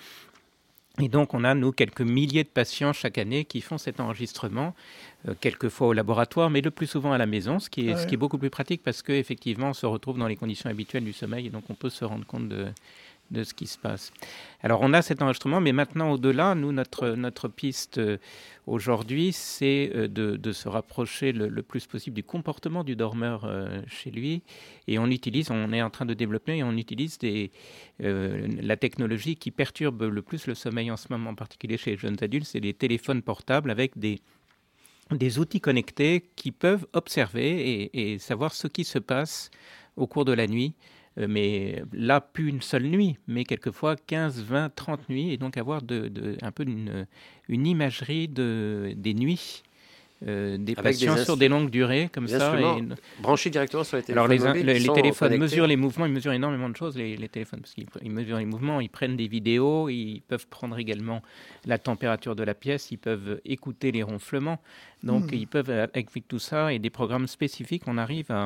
Et donc, on a, nous, quelques milliers de patients chaque année qui font cet enregistrement, euh, quelquefois au laboratoire, mais le plus souvent à la maison, ce qui est, ah ouais. ce qui est beaucoup plus pratique parce qu'effectivement, on se retrouve dans les conditions habituelles du sommeil et donc on peut se rendre compte de, de ce qui se passe. Alors, on a cet enregistrement, mais maintenant, au-delà, nous, notre, notre piste euh, aujourd'hui, c'est euh, de, de se rapprocher le, le plus possible du comportement du dormeur euh, chez lui. Et on utilise, on est en train de développer, et on utilise des, euh, la technologie qui perturbe le plus le sommeil en ce moment, en particulier chez les jeunes adultes, c'est les téléphones portables avec des, des outils connectés qui peuvent observer et, et savoir ce qui se passe au cours de la nuit. Mais là, plus une seule nuit, mais quelquefois quinze, vingt, trente nuits, et donc avoir de, de, un peu une, une imagerie de, des nuits, euh, des Avec patients des inst... sur des longues durées, comme des ça. Et... branchés directement sur les téléphones Alors les, mobiles les, les téléphones connectés. mesurent les mouvements, ils mesurent énormément de choses, les, les téléphones, parce qu'ils mesurent les mouvements, ils prennent des vidéos, ils peuvent prendre également la température de la pièce, ils peuvent écouter les ronflements. Donc mmh. ils peuvent, avec tout ça et des programmes spécifiques, on arrive à...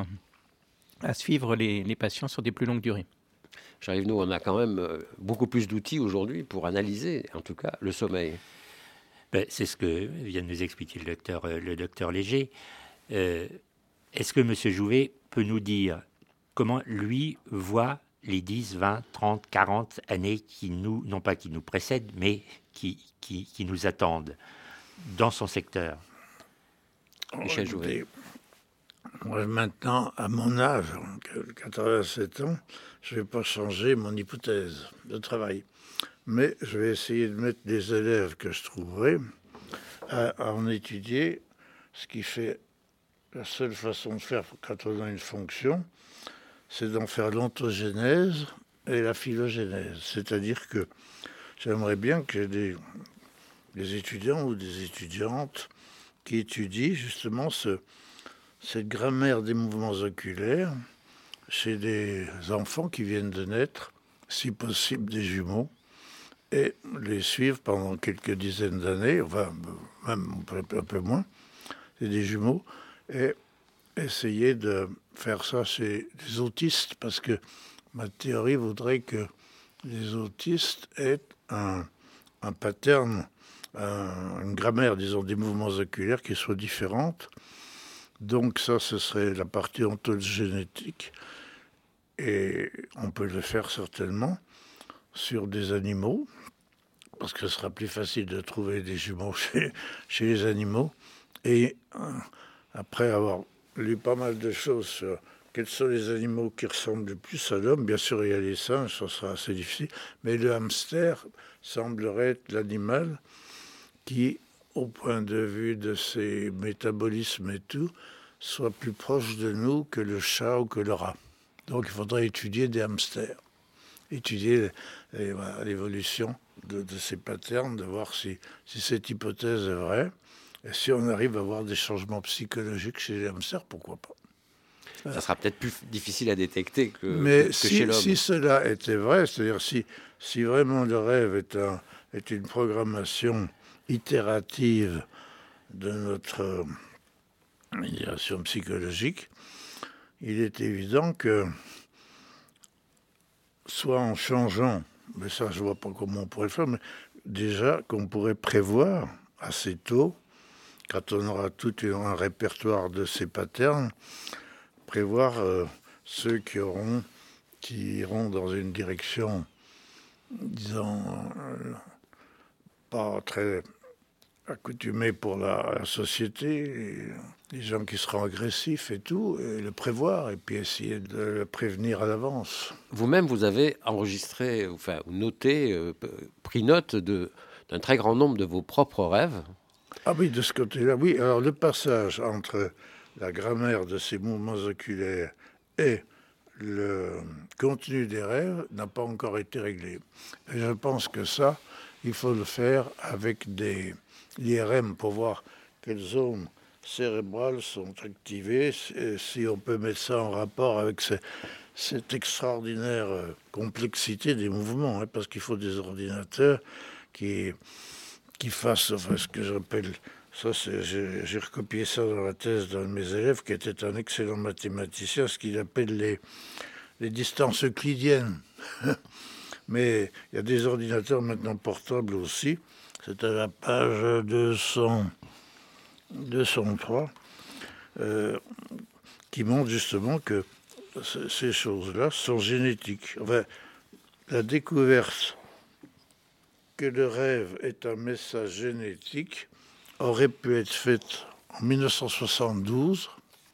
à suivre les, les patients sur des plus longues durées. J'arrive, nous, on a quand même beaucoup plus d'outils aujourd'hui pour analyser, en tout cas, le sommeil. Ben, c'est ce que vient de nous expliquer le docteur, le docteur Léger. Euh, est-ce que M. Jouvet peut nous dire comment lui voit les dix, vingt, trente, quarante années qui nous, non pas qui nous précèdent, mais qui, qui, qui nous attendent dans son secteur? Michel Jouvet. Moi, maintenant, à mon âge, quatre-vingt-sept ans, je ne vais pas changer mon hypothèse de travail. Mais je vais essayer de mettre des élèves que je trouverai à, à en étudier, ce qui fait la seule façon de faire quand on a une fonction, c'est d'en faire l'ontogénèse et la phylogénèse. C'est-à-dire que j'aimerais bien que des, des étudiants ou des étudiantes qui étudient justement ce... cette grammaire des mouvements oculaires chez des enfants qui viennent de naître, si possible des jumeaux, et les suivre pendant quelques dizaines d'années, enfin même un peu moins, c'est des jumeaux, et essayer de faire ça chez les autistes, parce que ma théorie voudrait que les autistes aient un, un pattern un, une grammaire, disons, des mouvements oculaires qui soit différente. Donc ça, ce serait la partie ontogénétique. Et on peut le faire certainement sur des animaux, parce que ce sera plus facile de trouver des jumeaux chez, chez les animaux. Et euh, après avoir lu pas mal de choses sur quels sont les animaux qui ressemblent le plus à l'homme, bien sûr il y a les singes, ça sera assez difficile, mais le hamster semblerait être l'animal qui, au point de vue de ses métabolismes et tout, soit plus proche de nous que le chat ou que le rat. Donc il faudrait étudier des hamsters, étudier les, voilà, l'évolution de, de ces patterns, de voir si, si cette hypothèse est vraie. Et si on arrive à avoir des changements psychologiques chez les hamsters, pourquoi pas. Ça sera peut-être plus difficile à détecter que, Mais que, que si, chez l'homme. si cela était vrai, c'est-à-dire si, si vraiment le rêve est, un, est une programmation itérative de notre itération psychologique, il est évident que soit en changeant, mais ça je ne vois pas comment on pourrait le faire, mais déjà qu'on pourrait prévoir assez tôt, quand on aura tout un répertoire de ces patterns, prévoir euh, ceux qui auront, qui iront dans une direction, disons, euh, pas très accoutumée pour la, la société, les gens qui seront agressifs et tout, et le prévoir, et puis essayer de le prévenir à l'avance. Vous-même, vous avez enregistré, enfin, noté, euh, pris note de, d'un très grand nombre de vos propres rêves. Ah oui, de ce côté-là, oui. Alors, le passage entre la grammaire de ces mouvements oculaires et le contenu des rêves n'a pas encore été réglé. Et je pense que ça, il faut le faire avec des I R M pour voir quelles zones cérébrales sont activées, et si on peut mettre ça en rapport avec ces, cette extraordinaire complexité des mouvements, hein, parce qu'il faut des ordinateurs qui... qui fasse enfin, ce que j'appelle, ça c'est, j'ai, j'ai recopié ça dans la thèse d'un de mes élèves qui était un excellent mathématicien, ce qu'il appelle les, les distances euclidiennes. Mais il y a des ordinateurs maintenant portables aussi, c'est à la page deux cents, deux cent trois, euh, qui montrent justement que c- ces choses-là sont génétiques. Enfin, la découverte que le rêve est un message génétique aurait pu être faite en mille neuf cent soixante-douze.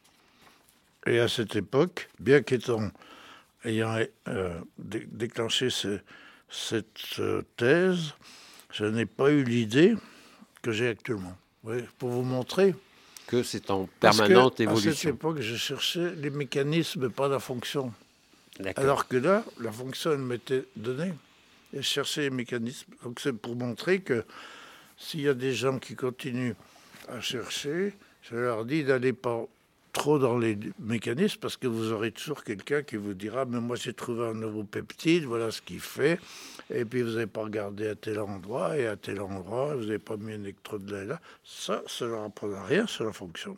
Et à cette époque, bien qu'étant ayant euh, dé- déclenché ce, cette euh, thèse, je n'ai pas eu l'idée que j'ai actuellement. Oui, pour vous montrer. Que c'est en Parce permanente que, évolution. à cette époque, je cherchais les mécanismes, pas la fonction. D'accord. Alors que là, la fonction, elle m'était donnée. Et je cherchais les mécanismes. Donc c'est pour montrer que s'il y a des gens qui continuent à chercher, je leur dis d'aller pas trop dans les mécanismes, parce que vous aurez toujours quelqu'un qui vous dira « mais moi j'ai trouvé un nouveau peptide, voilà ce qu'il fait ». Et puis vous n'avez pas regardé à tel endroit et à tel endroit, vous n'avez pas mis un électrode là et là. Ça, ça ne leur apprendra rien sur la fonction.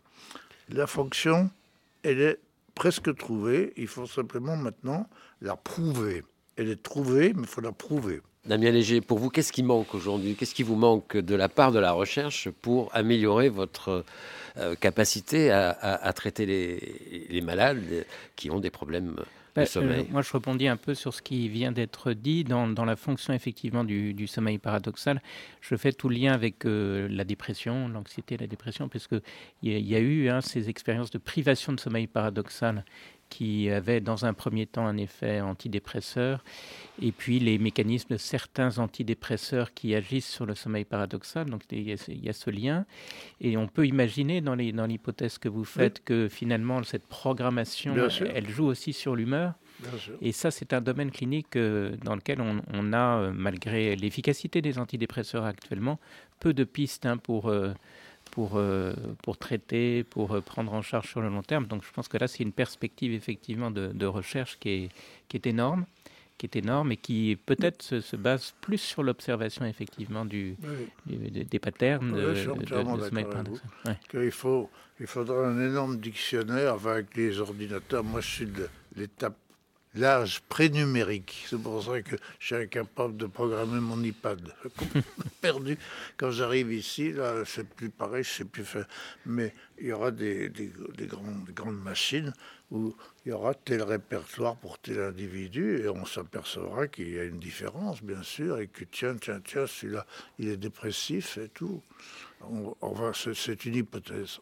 La fonction, elle est presque trouvée, il faut simplement maintenant la prouver. Elle est trouvée, mais il faut la prouver. Damien Léger, pour vous, qu'est-ce qui manque aujourd'hui? Qu'est-ce qui vous manque de la part de la recherche pour améliorer votre euh, capacité à, à, à traiter les, les malades qui ont des problèmes de bah, sommeil? euh, Moi, je rebondis un peu sur ce qui vient d'être dit dans, dans la fonction effectivement du, du sommeil paradoxal. Je fais tout le lien avec euh, la dépression, l'anxiété, la dépression, parce qu'il y, y a eu hein, ces expériences de privation de sommeil paradoxal qui avaient dans un premier temps un effet antidépresseur, et puis les mécanismes de certains antidépresseurs qui agissent sur le sommeil paradoxal. Donc il y a, il y a ce lien, et on peut imaginer dans, les, dans l'hypothèse que vous faites oui. que finalement cette programmation, elle, elle joue aussi sur l'humeur. Et ça, c'est un domaine clinique euh, dans lequel on, on a, euh, malgré l'efficacité des antidépresseurs actuellement, peu de pistes hein, pour... Euh, Pour, euh, pour traiter, pour euh, prendre en charge sur le long terme. Donc je pense que là, c'est une perspective effectivement de, de recherche qui est, qui est énorme, qui est énorme et qui peut-être se, se base plus sur l'observation effectivement du, oui. du, des patterns oui, de, de, de, de sommeil paradoxal. Ouais. Il, faut, il faudra un énorme dictionnaire avec les ordinateurs. Moi, je suis de l'étape l'âge prénumérique. C'est pour ça que je suis incapable de programmer mon iPad. Perdu. Quand j'arrive ici, là, c'est plus pareil, je sais plus faire. Mais il y aura des, des, des, grandes, des grandes machines où il y aura tel répertoire pour tel individu et on s'apercevra qu'il y a une différence, bien sûr, et que tiens, tiens, tiens, celui-là, il est dépressif et tout. On, on va, c'est, c'est une hypothèse.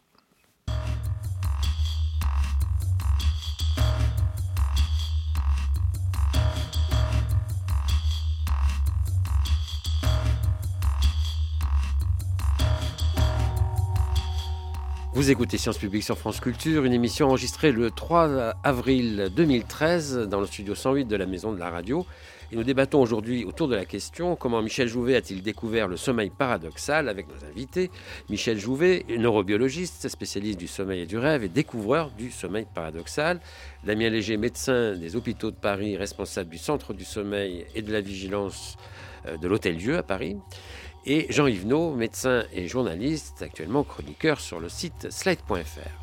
Vous écoutez Sciences Publiques sur France Culture, une émission enregistrée le trois avril deux mille treize dans le studio cent huit de la Maison de la Radio. Et nous débattons aujourd'hui autour de la question comment Michel Jouvet a-t-il découvert le sommeil paradoxal avec nos invités. Michel Jouvet, neurobiologiste, spécialiste du sommeil et du rêve et découvreur du sommeil paradoxal. Damien Léger, médecin des hôpitaux de Paris, responsable du Centre du sommeil et de la vigilance de l'Hôtel-Dieu à Paris. Et Jean Yvenot, médecin et journaliste, actuellement chroniqueur sur le site slide point f r.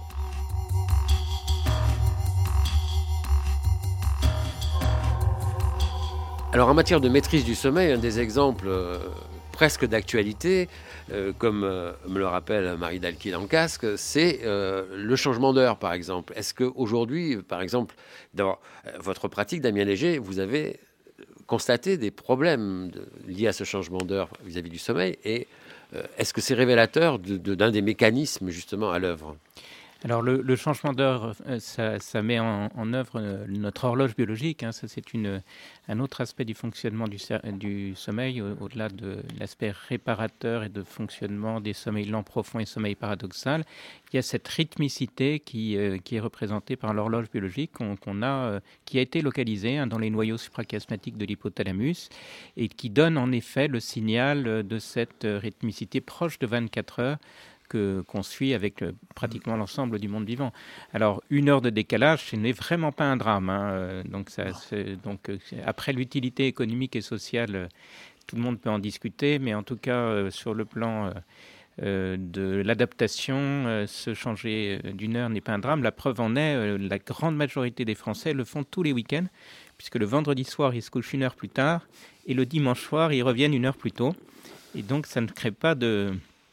Alors en matière de maîtrise du sommeil, un des exemples euh, presque d'actualité, euh, comme euh, me le rappelle Marie Dalki dans le casque, c'est euh, le changement d'heure par exemple. Est-ce qu'aujourd'hui, par exemple, dans votre pratique, Damien Léger, vous avez constaté des problèmes de, liés à ce changement d'heure vis-à-vis du sommeil et euh, est-ce que c'est révélateur de, de, d'un des mécanismes justement à l'œuvre ? Alors le, le changement d'heure, ça, ça met en, en œuvre notre horloge biologique. Hein, ça c'est une, un autre aspect du fonctionnement du, du sommeil, au, au-delà de l'aspect réparateur et de fonctionnement des sommeils lents profonds et sommeil paradoxal. Il y a cette rythmicité qui, euh, qui est représentée par l'horloge biologique qu'on, qu'on a, euh, qui a été localisée hein, dans les noyaux suprachiasmatiques de l'hypothalamus et qui donne en effet le signal de cette rythmicité proche de vingt-quatre heures. Que, qu'on suit avec euh, pratiquement l'ensemble du monde vivant. Alors, une heure de décalage, ce n'est vraiment pas un drame. Hein. Euh, donc, ça, c'est, donc euh, après l'utilité économique et sociale, euh, tout le monde peut en discuter, mais en tout cas, euh, sur le plan euh, euh, de l'adaptation, euh, se changer d'une heure n'est pas un drame. La preuve en est, euh, la grande majorité des Français le font tous les week-ends, puisque le vendredi soir, ils se couchent une heure plus tard, et le dimanche soir, ils reviennent une heure plus tôt. Et donc, ça ne crée pas de...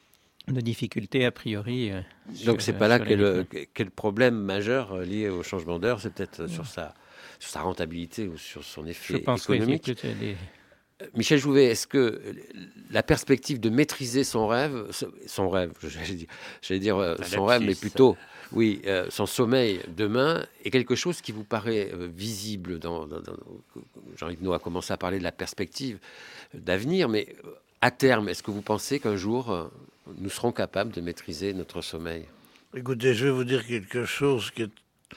de difficultés a priori. Euh, Donc c'est pas là qu'est le, qu'est le problème majeur lié au changement d'heure, c'est peut-être ouais. sur, sa, sur sa rentabilité ou sur son effet Je pense économique. Que c'est des... Michel Jouvet, est-ce que la perspective de maîtriser son rêve, son rêve, j'allais dire, j'allais dire euh, son rêve, mais plutôt, oui, euh, son sommeil demain, est quelque chose qui vous paraît euh, visible dans, dans, dans Jean-Yves a commencé à parler de la perspective d'avenir, mais à terme, est-ce que vous pensez qu'un jour euh, nous serons capables de maîtriser notre sommeil ? Écoutez, je vais vous dire quelque chose qui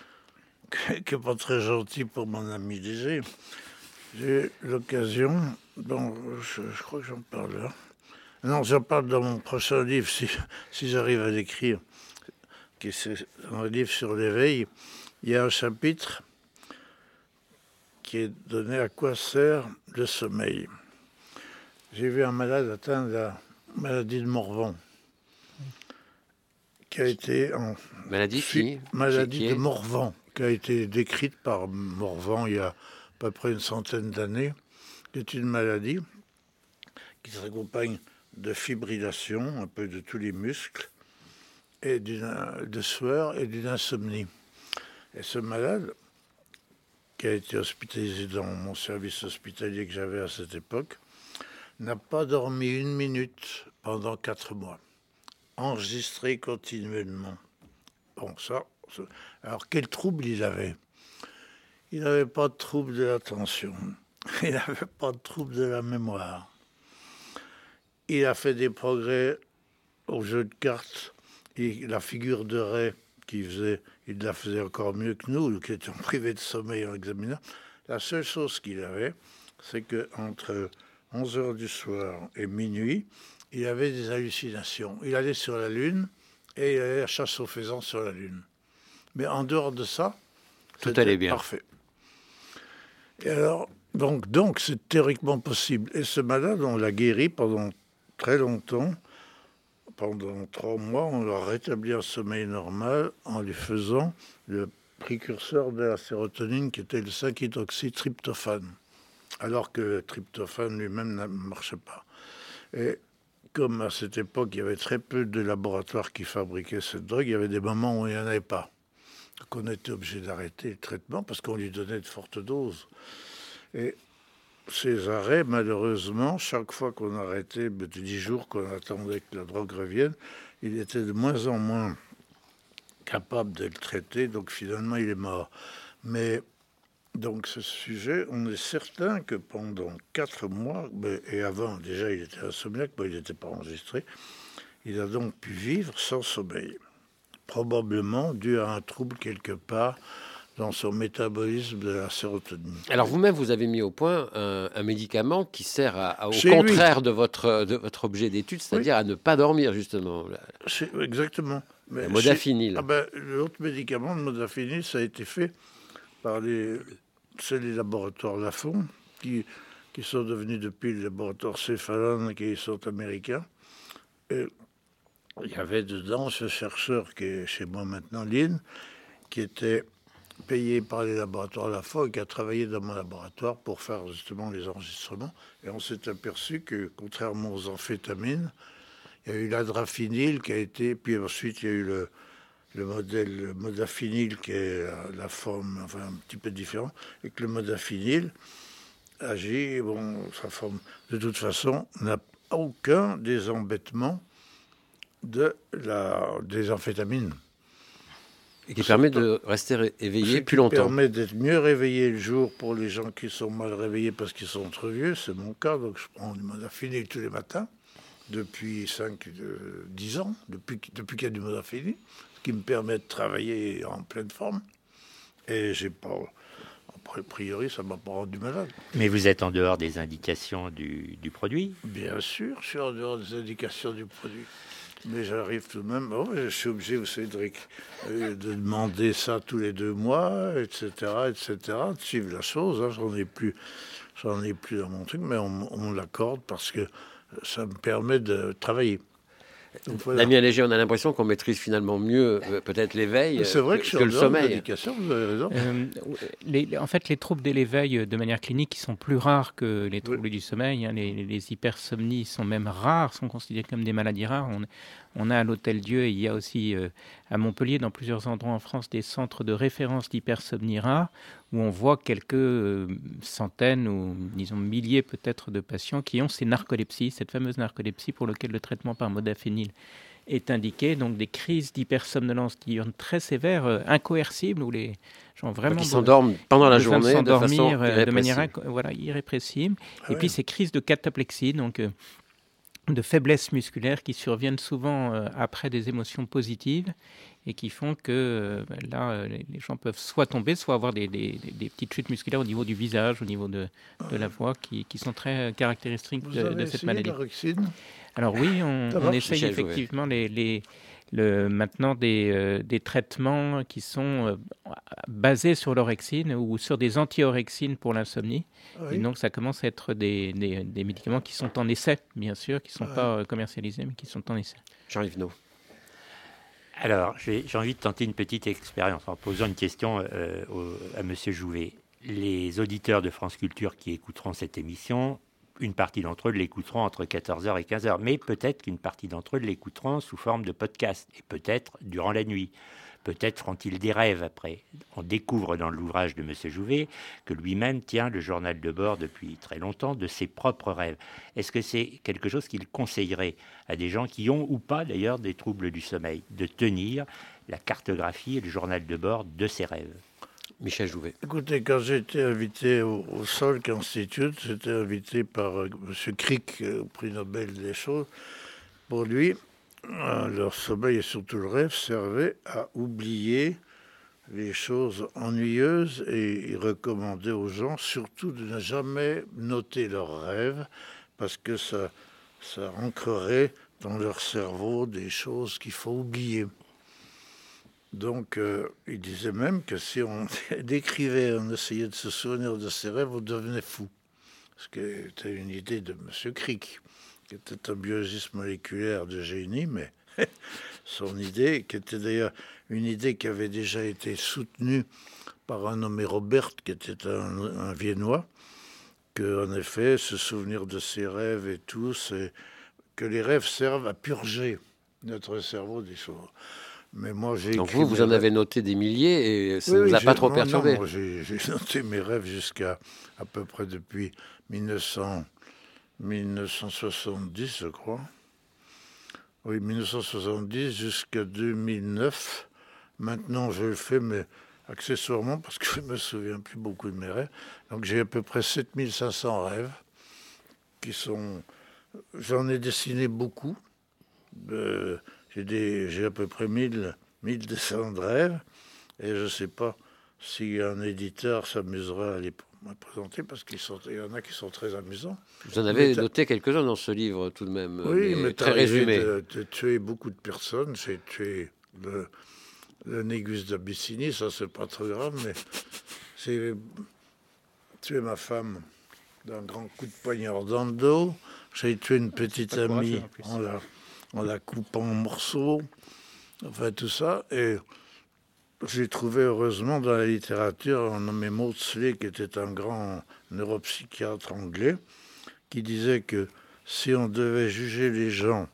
est, qui est pas très gentil pour mon ami Léger. J'ai eu l'occasion, bon, je, je crois que j'en parle là. Non, j'en parle dans mon prochain livre, si, si j'arrive à l'écrire, qui est un livre sur l'éveil. Il y a un chapitre qui est donné à quoi sert le sommeil. J'ai vu un malade atteint de la maladie de Morvan, qui a été en maladie, fi- maladie qui de Morvan, qui a été décrite par Morvan il y a à peu près une centaine d'années. C'est une maladie qui s'accompagne de fibrillation, un peu de tous les muscles, et d'une, de sueur et d'une insomnie. Et ce malade, qui a été hospitalisé dans mon service hospitalier que j'avais à cette époque, n'a pas dormi une minute pendant quatre mois, enregistré continuellement. Bon, ça, ça... Alors, quel trouble il avait ? Il n'avait pas de trouble de l'attention, il n'avait pas de trouble de la mémoire. Il a fait des progrès au jeu de cartes, et la figure de Ray qu'il faisait, il la faisait encore mieux que nous, qui étions privés de sommeil en examinant. La seule chose qu'il avait, c'est qu'entre onze heures du soir et minuit, il avait des hallucinations. Il allait sur la Lune et il allait à la chasse aux faisans sur la Lune. Mais en dehors de ça, tout allait bien. Parfait. Et alors, donc, donc, c'est théoriquement possible. Et ce malade, on l'a guéri pendant très longtemps. Pendant trois mois, on l'a rétabli un sommeil normal en lui faisant le précurseur de la sérotonine qui était le cinq-hydroxytryptophane, alors que le tryptophane lui-même ne marchait pas. Et comme à cette époque, il y avait très peu de laboratoires qui fabriquaient cette drogue, il y avait des moments où il n'y en avait pas. Donc on était obligé d'arrêter le traitement parce qu'on lui donnait de fortes doses. Et ces arrêts, malheureusement, chaque fois qu'on arrêtait, de dix jours qu'on attendait que la drogue revienne, il était de moins en moins capable de le traiter, donc finalement il est mort. Mais donc ce sujet, on est certain que pendant quatre mois, et avant déjà il était insomniaque, mais il n'était pas enregistré, il a donc pu vivre sans sommeil, probablement dû à un trouble quelque part dans son métabolisme de la sérotonine. Alors vous-même, vous avez mis au point un, un médicament qui sert à, à, au Chez contraire lui. de votre, de votre objet d'étude, c'est-à-dire Oui. à ne pas dormir, justement. C'est, exactement. Mais Le modafinil. Ah ben, l'autre médicament, le modafinil, ça a été fait par les, c'est les laboratoires Lafon, qui, qui sont devenus depuis les laboratoires Cephalon, qui sont américains. Et il y avait dedans ce chercheur qui est chez moi maintenant, Lynn, qui était payé par les laboratoires Lafon et qui a travaillé dans mon laboratoire pour faire justement les enregistrements. Et on s'est aperçu que, contrairement aux amphétamines, il y a eu l'adrafinil qui a été, puis ensuite il y a eu le, le modèle le modafinil qui est la, la forme, enfin un petit peu différent, et que le modafinil agit, bon, sa forme, de toute façon, n'a aucun des embêtements de la, des amphétamines. Et qui permet de rester éveillé plus longtemps. Ça permet d'être mieux réveillé le jour pour les gens qui sont mal réveillés parce qu'ils sont trop vieux, c'est mon cas, donc je prends du modafinil tous les matins. Depuis cinq, dix ans, depuis, depuis qu'il y a du modafinil, ce qui me permet de travailler en pleine forme. Et j'ai pas, a priori, ça ne m'a pas rendu malade. Mais vous êtes en dehors des indications du, du produit? Bien sûr, je suis en dehors des indications du produit. Mais j'arrive tout de même, oh, je suis obligé, vous savez, de, de demander ça tous les deux mois, et cetera, et cetera, de suivre la chose. Hein, j'en ai plus, j'en ai plus dans mon truc, mais on, on l'accorde parce que ça me permet de travailler. Donc, voilà. Damien Léger, on a l'impression qu'on maîtrise finalement mieux euh, peut-être l'éveil c'est vrai que, que, que le sommeil. Vous avez raison. Euh, les, en fait, les troubles de l'éveil de manière clinique qui sont plus rares que les troubles oui. du sommeil, hein, les, les hypersomnies sont même rares, sont considérées comme des maladies rares. On, on a à l'Hôtel-Dieu, et il y a aussi euh, à Montpellier, dans plusieurs endroits en France, des centres de référence d'hypersomnie rare, où on voit quelques euh, centaines ou disons milliers peut-être de patients qui ont ces narcolepsies, cette fameuse narcolepsie pour laquelle le traitement par modafinil est indiqué, donc des crises d'hypersomnolence diurne très sévères, euh, incoercibles, où les gens vraiment... Qui s'endorment pendant la journée de façon euh, de manière voilà, irrépressible. Ah, et oui. puis ces crises de cataplexie, donc euh, de faiblesse musculaire qui surviennent souvent euh, après des émotions positives et qui font que euh, là, euh, les gens peuvent soit tomber, soit avoir des, des, des petites chutes musculaires au niveau du visage, au niveau de, de la voix, qui, qui sont très caractéristiques de, de cette maladie. Alors oui, on, on essaye Michel effectivement les, les, le, maintenant des, euh, des traitements qui sont euh, basés sur l'orexine ou sur des anti-orexines pour l'insomnie. Oui. Et donc ça commence à être des, des, des médicaments qui sont en essai, bien sûr, qui ne sont ah, pas oui. commercialisés, mais qui sont en essai. Jean-Yves Naud. Alors, j'ai, j'ai envie de tenter une petite expérience en posant une question euh, au, à M. Jouvet. Les auditeurs de France Culture qui écouteront cette émission, une partie d'entre eux l'écouteront entre quatorze heures et quinze heures, mais peut-être qu'une partie d'entre eux l'écouteront sous forme de podcast, et peut-être durant la nuit. Peut-être feront-ils des rêves après. On découvre dans l'ouvrage de M. Jouvet que lui-même tient le journal de bord depuis très longtemps de ses propres rêves. Est-ce que c'est quelque chose qu'il conseillerait à des gens qui ont ou pas d'ailleurs des troubles du sommeil, de tenir la cartographie et le journal de bord de ses rêves? Michel Jouvet. Écoutez, quand j'ai été invité au, au Salk Institute, j'étais invité par euh, M. Crick, euh, au prix Nobel des choses. Pour lui, euh, leur sommeil et surtout le rêve servait à oublier les choses ennuyeuses et il recommandait aux gens surtout de ne jamais noter leurs rêves parce que ça, ça ancrerait dans leur cerveau des choses qu'il faut oublier. Donc, euh, il disait même que si on décrivait, on essayait de se souvenir de ses rêves, on devenait fou. Ce qui était une idée de M. Crick, qui était un biologiste moléculaire de génie, mais son idée, qui était d'ailleurs une idée qui avait déjà été soutenue par un nommé Robert, qui était un, un Viennois, que, en effet, se souvenir de ses rêves et tout, c'est que les rêves servent à purger notre cerveau des choses. Mais moi, j'ai Donc vous, vous en avez noté des milliers et ça ne oui, vous oui, a pas trop non, perturbé. Non, moi, j'ai, j'ai noté mes rêves jusqu'à à peu près depuis mille neuf cents, mille neuf cent soixante-dix, je crois. Oui, mille neuf cent soixante-dix jusqu'à deux mille neuf. Maintenant, je le fais, mais accessoirement, parce que je ne me souviens plus beaucoup de mes rêves. Donc j'ai à peu près sept mille cinq cents rêves qui sont... J'en ai dessiné beaucoup. Euh, j'ai, des, j'ai à peu près mille, mille deux cents de rêves. Et je ne sais pas si un éditeur s'amusera à les présenter, parce qu'il y en a qui sont très amusants. Vous en avez noté quelques-uns dans ce livre, tout de même. Oui, mais, mais très résumé. De, de tuer beaucoup de personnes. J'ai tué le, le Négus d'Abyssinie, ça c'est pas très grave, mais j'ai tué ma femme d'un grand coup de poignard dans le dos. J'ai tué une petite amie en la, en la coupant en morceaux. Enfin, tout ça. Et j'ai trouvé, heureusement, dans la littérature, un nommé Maudsley, qui était un grand neuropsychiatre anglais, qui disait que si on devait juger les gens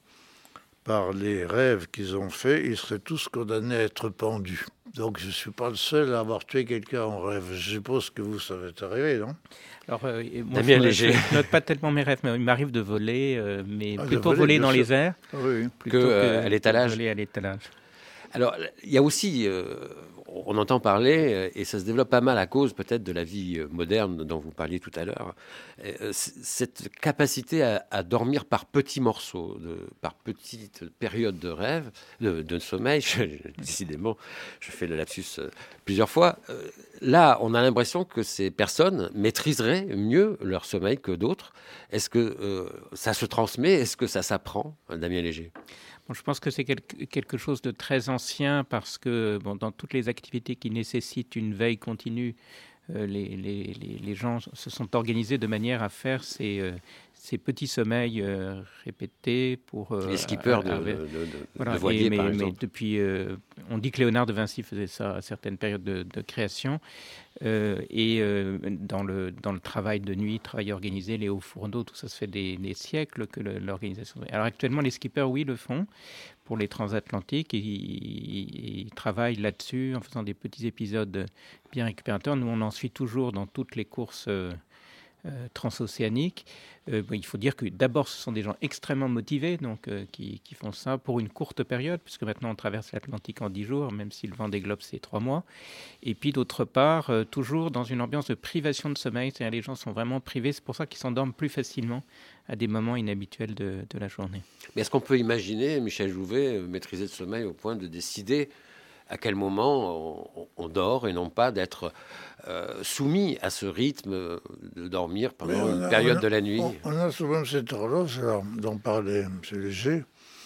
par les rêves qu'ils ont faits, ils seraient tous condamnés à être pendus. Donc je ne suis pas le seul à avoir tué quelqu'un en rêve. Je suppose que vous, ça va arrivé, non? Alors, euh, moi, je ne note pas tellement mes rêves, mais il m'arrive de voler, euh, mais ah, plutôt voler, voler dans les airs, oui. plutôt que, que euh, à l'étalage. voler à l'étalage. Alors, il y a aussi, euh, on entend parler, et ça se développe pas mal à cause peut-être de la vie moderne dont vous parliez tout à l'heure, euh, cette capacité à, à dormir par petits morceaux, de, par petites périodes de rêve, de, de sommeil. Je, décidément, je fais le lapsus euh, plusieurs fois. Euh, là, on a l'impression que ces personnes maîtriseraient mieux leur sommeil que d'autres. Est-ce que euh, ça se transmet? Est-ce que ça s'apprend, Damien Léger? Bon, je pense que c'est quelque chose de très ancien parce que bon, dans toutes les activités qui nécessitent une veille continue, euh, les, les, les, les gens se sont organisés de manière à faire ces, euh, ces petits sommeils euh, répétés pour... Euh, les skippers de, de, de, voilà, de voilier, et, mais, par exemple. Mais depuis, euh, on dit que Léonard de Vinci faisait ça à certaines périodes de, de création. Euh, et euh, dans, le, dans le travail de nuit, travail organisé, les hauts fourneaux, tout ça, ça fait des, des siècles que le, l'organisation... Alors actuellement, les skippers, oui, le font pour les transatlantiques. Ils, ils, ils travaillent là-dessus en faisant des petits épisodes bien récupérateurs. Nous, on en suit toujours dans toutes les courses euh, euh, transocéaniques. Euh, bon, il faut dire que d'abord, ce sont des gens extrêmement motivés donc, euh, qui, qui font ça pour une courte période, puisque maintenant on traverse l'Atlantique en dix jours, même si le Vendée Globe c'est trois mois. Et puis d'autre part, euh, toujours dans une ambiance de privation de sommeil, c'est-à-dire les gens sont vraiment privés, c'est pour ça qu'ils s'endorment plus facilement à des moments inhabituels de, de la journée. Mais est-ce qu'on peut imaginer Michel Jouvet maîtriser le sommeil au point de décider à quel moment on, on dort et non pas d'être euh, soumis à ce rythme de dormir pendant a, une période a, de la nuit? On, on a souvent cette horloge alors, dont parlait M. Léger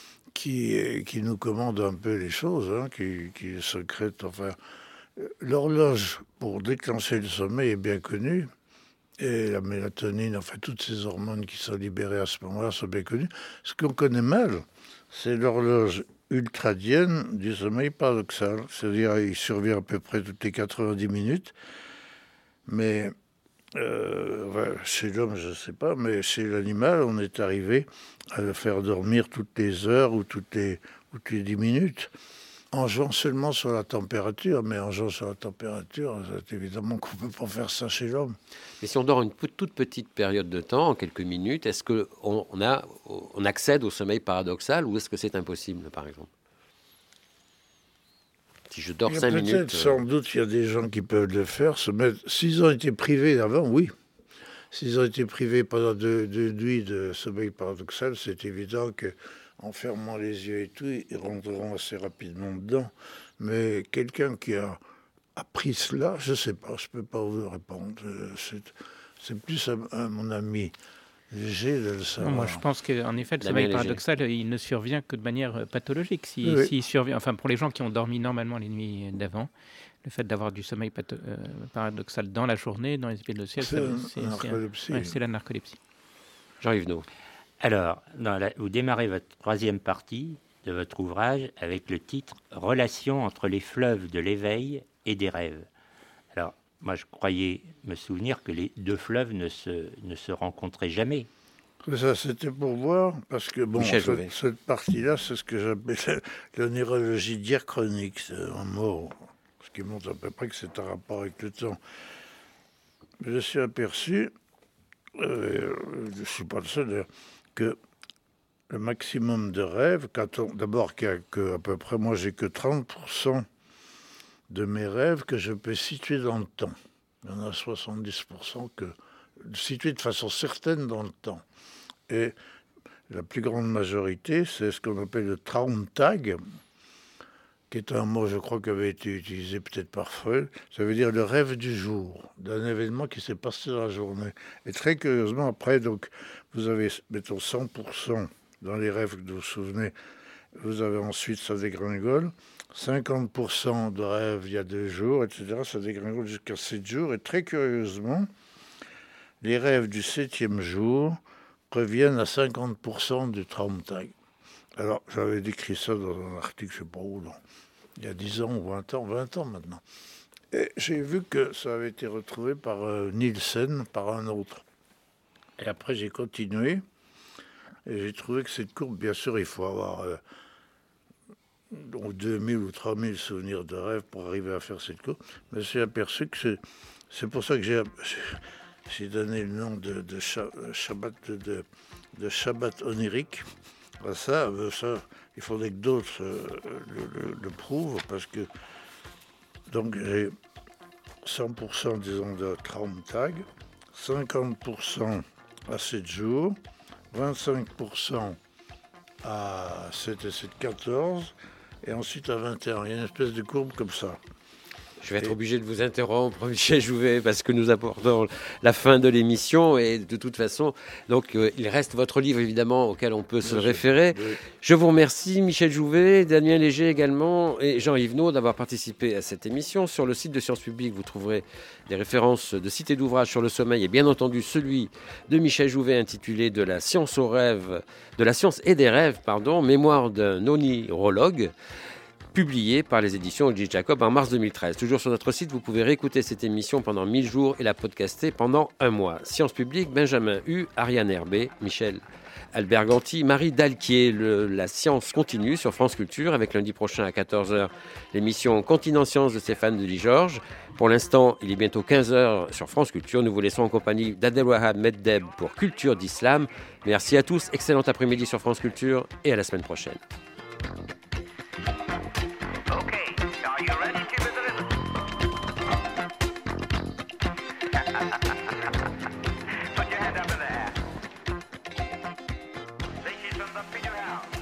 qui, qui nous commande un peu les choses, hein, qui, qui est secrète. Enfin, l'horloge pour déclencher le sommeil est bien connue. Et la mélatonine, enfin toutes ces hormones qui sont libérées à ce moment-là sont bien connues. Ce qu'on connaît mal, c'est l'horloge ultradienne du sommeil paradoxal. C'est-à-dire il survient à peu près toutes les quatre-vingt-dix minutes. Mais euh, ouais, chez l'homme, je ne sais pas, mais chez l'animal, on est arrivé à le faire dormir toutes les heures ou toutes les, ou toutes les dix minutes. En jouant seulement sur la température, mais en jouant sur la température, c'est évidemment qu'on ne peut pas faire ça chez l'homme. Mais si on dort une toute petite période de temps, en quelques minutes, est-ce qu'on on a, on accède au sommeil paradoxal ou est-ce que c'est impossible, par exemple? Si je dors cinq minutes... Peut-être, sans doute, il y a des gens qui peuvent le faire, se mettre... S'ils ont été privés d'avant, oui. S'ils ont été privés pendant deux, deux nuits de sommeil paradoxal, c'est évident que en fermant les yeux et tout, ils rentreront assez rapidement dedans. Mais quelqu'un qui a appris cela, je ne sais pas, je ne peux pas vous répondre. C'est, c'est plus à, à mon ami Léger de le savoir. Non, moi, je pense qu'en effet, le sommeil paradoxal, il ne survient que de manière pathologique. Si, oui. si survient, enfin, pour les gens qui ont dormi normalement les nuits d'avant, le fait d'avoir du sommeil patho- euh, paradoxal dans la journée, dans les épisodes de ciel, c'est, c'est, c'est, narcolepsie. Un, ouais, c'est la narcolepsie. Jean Yvenot. Alors, dans la, vous démarrez votre troisième partie de votre ouvrage avec le titre « Relations entre les fleuves de l'éveil et des rêves ». Alors, moi, je croyais me souvenir que les deux fleuves ne se, ne se rencontraient jamais. Ça, c'était pour voir, parce que bon, cette, cette partie-là, c'est ce que j'appelle la neurologie diachronique, c'est un mot, ce qui montre à peu près que c'est un rapport avec le temps. Je me suis aperçu, euh, je ne suis pas le seul d'ailleurs, que le maximum de rêves, quand on, d'abord qu'il y a que, à peu près, moi j'ai que trente pour cent de mes rêves que je peux situer dans le temps. Il y en a soixante-dix pour cent que situer de façon certaine dans le temps. Et la plus grande majorité, c'est ce qu'on appelle le Traumtag, qui est un mot, je crois, qui avait été utilisé peut-être par Freud. Ça veut dire le rêve du jour, d'un événement qui s'est passé dans la journée. Et très curieusement, après, donc, vous avez, mettons, cent pour cent dans les rêves que vous vous souvenez. Vous avez ensuite, ça dégringole. cinquante pour cent de rêves il y a deux jours, et cetera. Ça dégringole jusqu'à sept jours. Et très curieusement, les rêves du septième jour reviennent à cinquante pour cent du Traumtag. Alors, j'avais décrit ça dans un article, je ne sais pas où, non, il y a dix ans ou vingt ans, vingt ans maintenant. Et j'ai vu que ça avait été retrouvé par euh, Nielsen, par un autre. Et après, j'ai continué, et j'ai trouvé que cette courbe, bien sûr, il faut avoir euh, deux mille ou trois mille souvenirs de rêve pour arriver à faire cette courbe. Mais j'ai aperçu que c'est, c'est pour ça que j'ai... J'ai donné le nom de, de, Shabbat, de, de Shabbat onirique. Ça, ça, il faudrait que d'autres euh, le, le, le prouvent, parce que donc j'ai cent pour cent disons de Traumtag, cinquante pour cent à sept jours, vingt-cinq pour cent à sept et sept, quatorze, et ensuite à vingt et un. Il y a une espèce de courbe comme ça. Je vais être obligé de vous interrompre, Michel Jouvet, parce que nous abordons la fin de l'émission et de toute façon, donc euh, il reste votre livre évidemment auquel on peut se référer. Oui. Je vous remercie Michel Jouvet, Damien Léger également et Jean Yvenot d'avoir participé à cette émission. Sur le site de Sciences Publiques, vous trouverez des références de sites et d'ouvrages sur le sommeil et bien entendu celui de Michel Jouvet intitulé de la science aux rêves, de la science et des rêves, pardon, mémoire d'un onirologue, publié par les éditions Odile Jacob en mars deux mille treize. Toujours sur notre site, vous pouvez réécouter cette émission pendant mille jours et la podcaster pendant un mois. Sciences Publiques, Benjamin Hu, Ariane Herbet, Michel Albert Ganti, Marie Dalquier. Le, la science continue sur France Culture avec lundi prochain à quatorze heures l'émission Continent Science de Stéphane Delis-Georges. Pour l'instant, il est bientôt quinze heures sur France Culture. Nous vous laissons en compagnie d'Abdelwahab Meddeb pour Culture d'Islam. Merci à tous, excellent après-midi sur France Culture et à la semaine prochaine. Up in your house.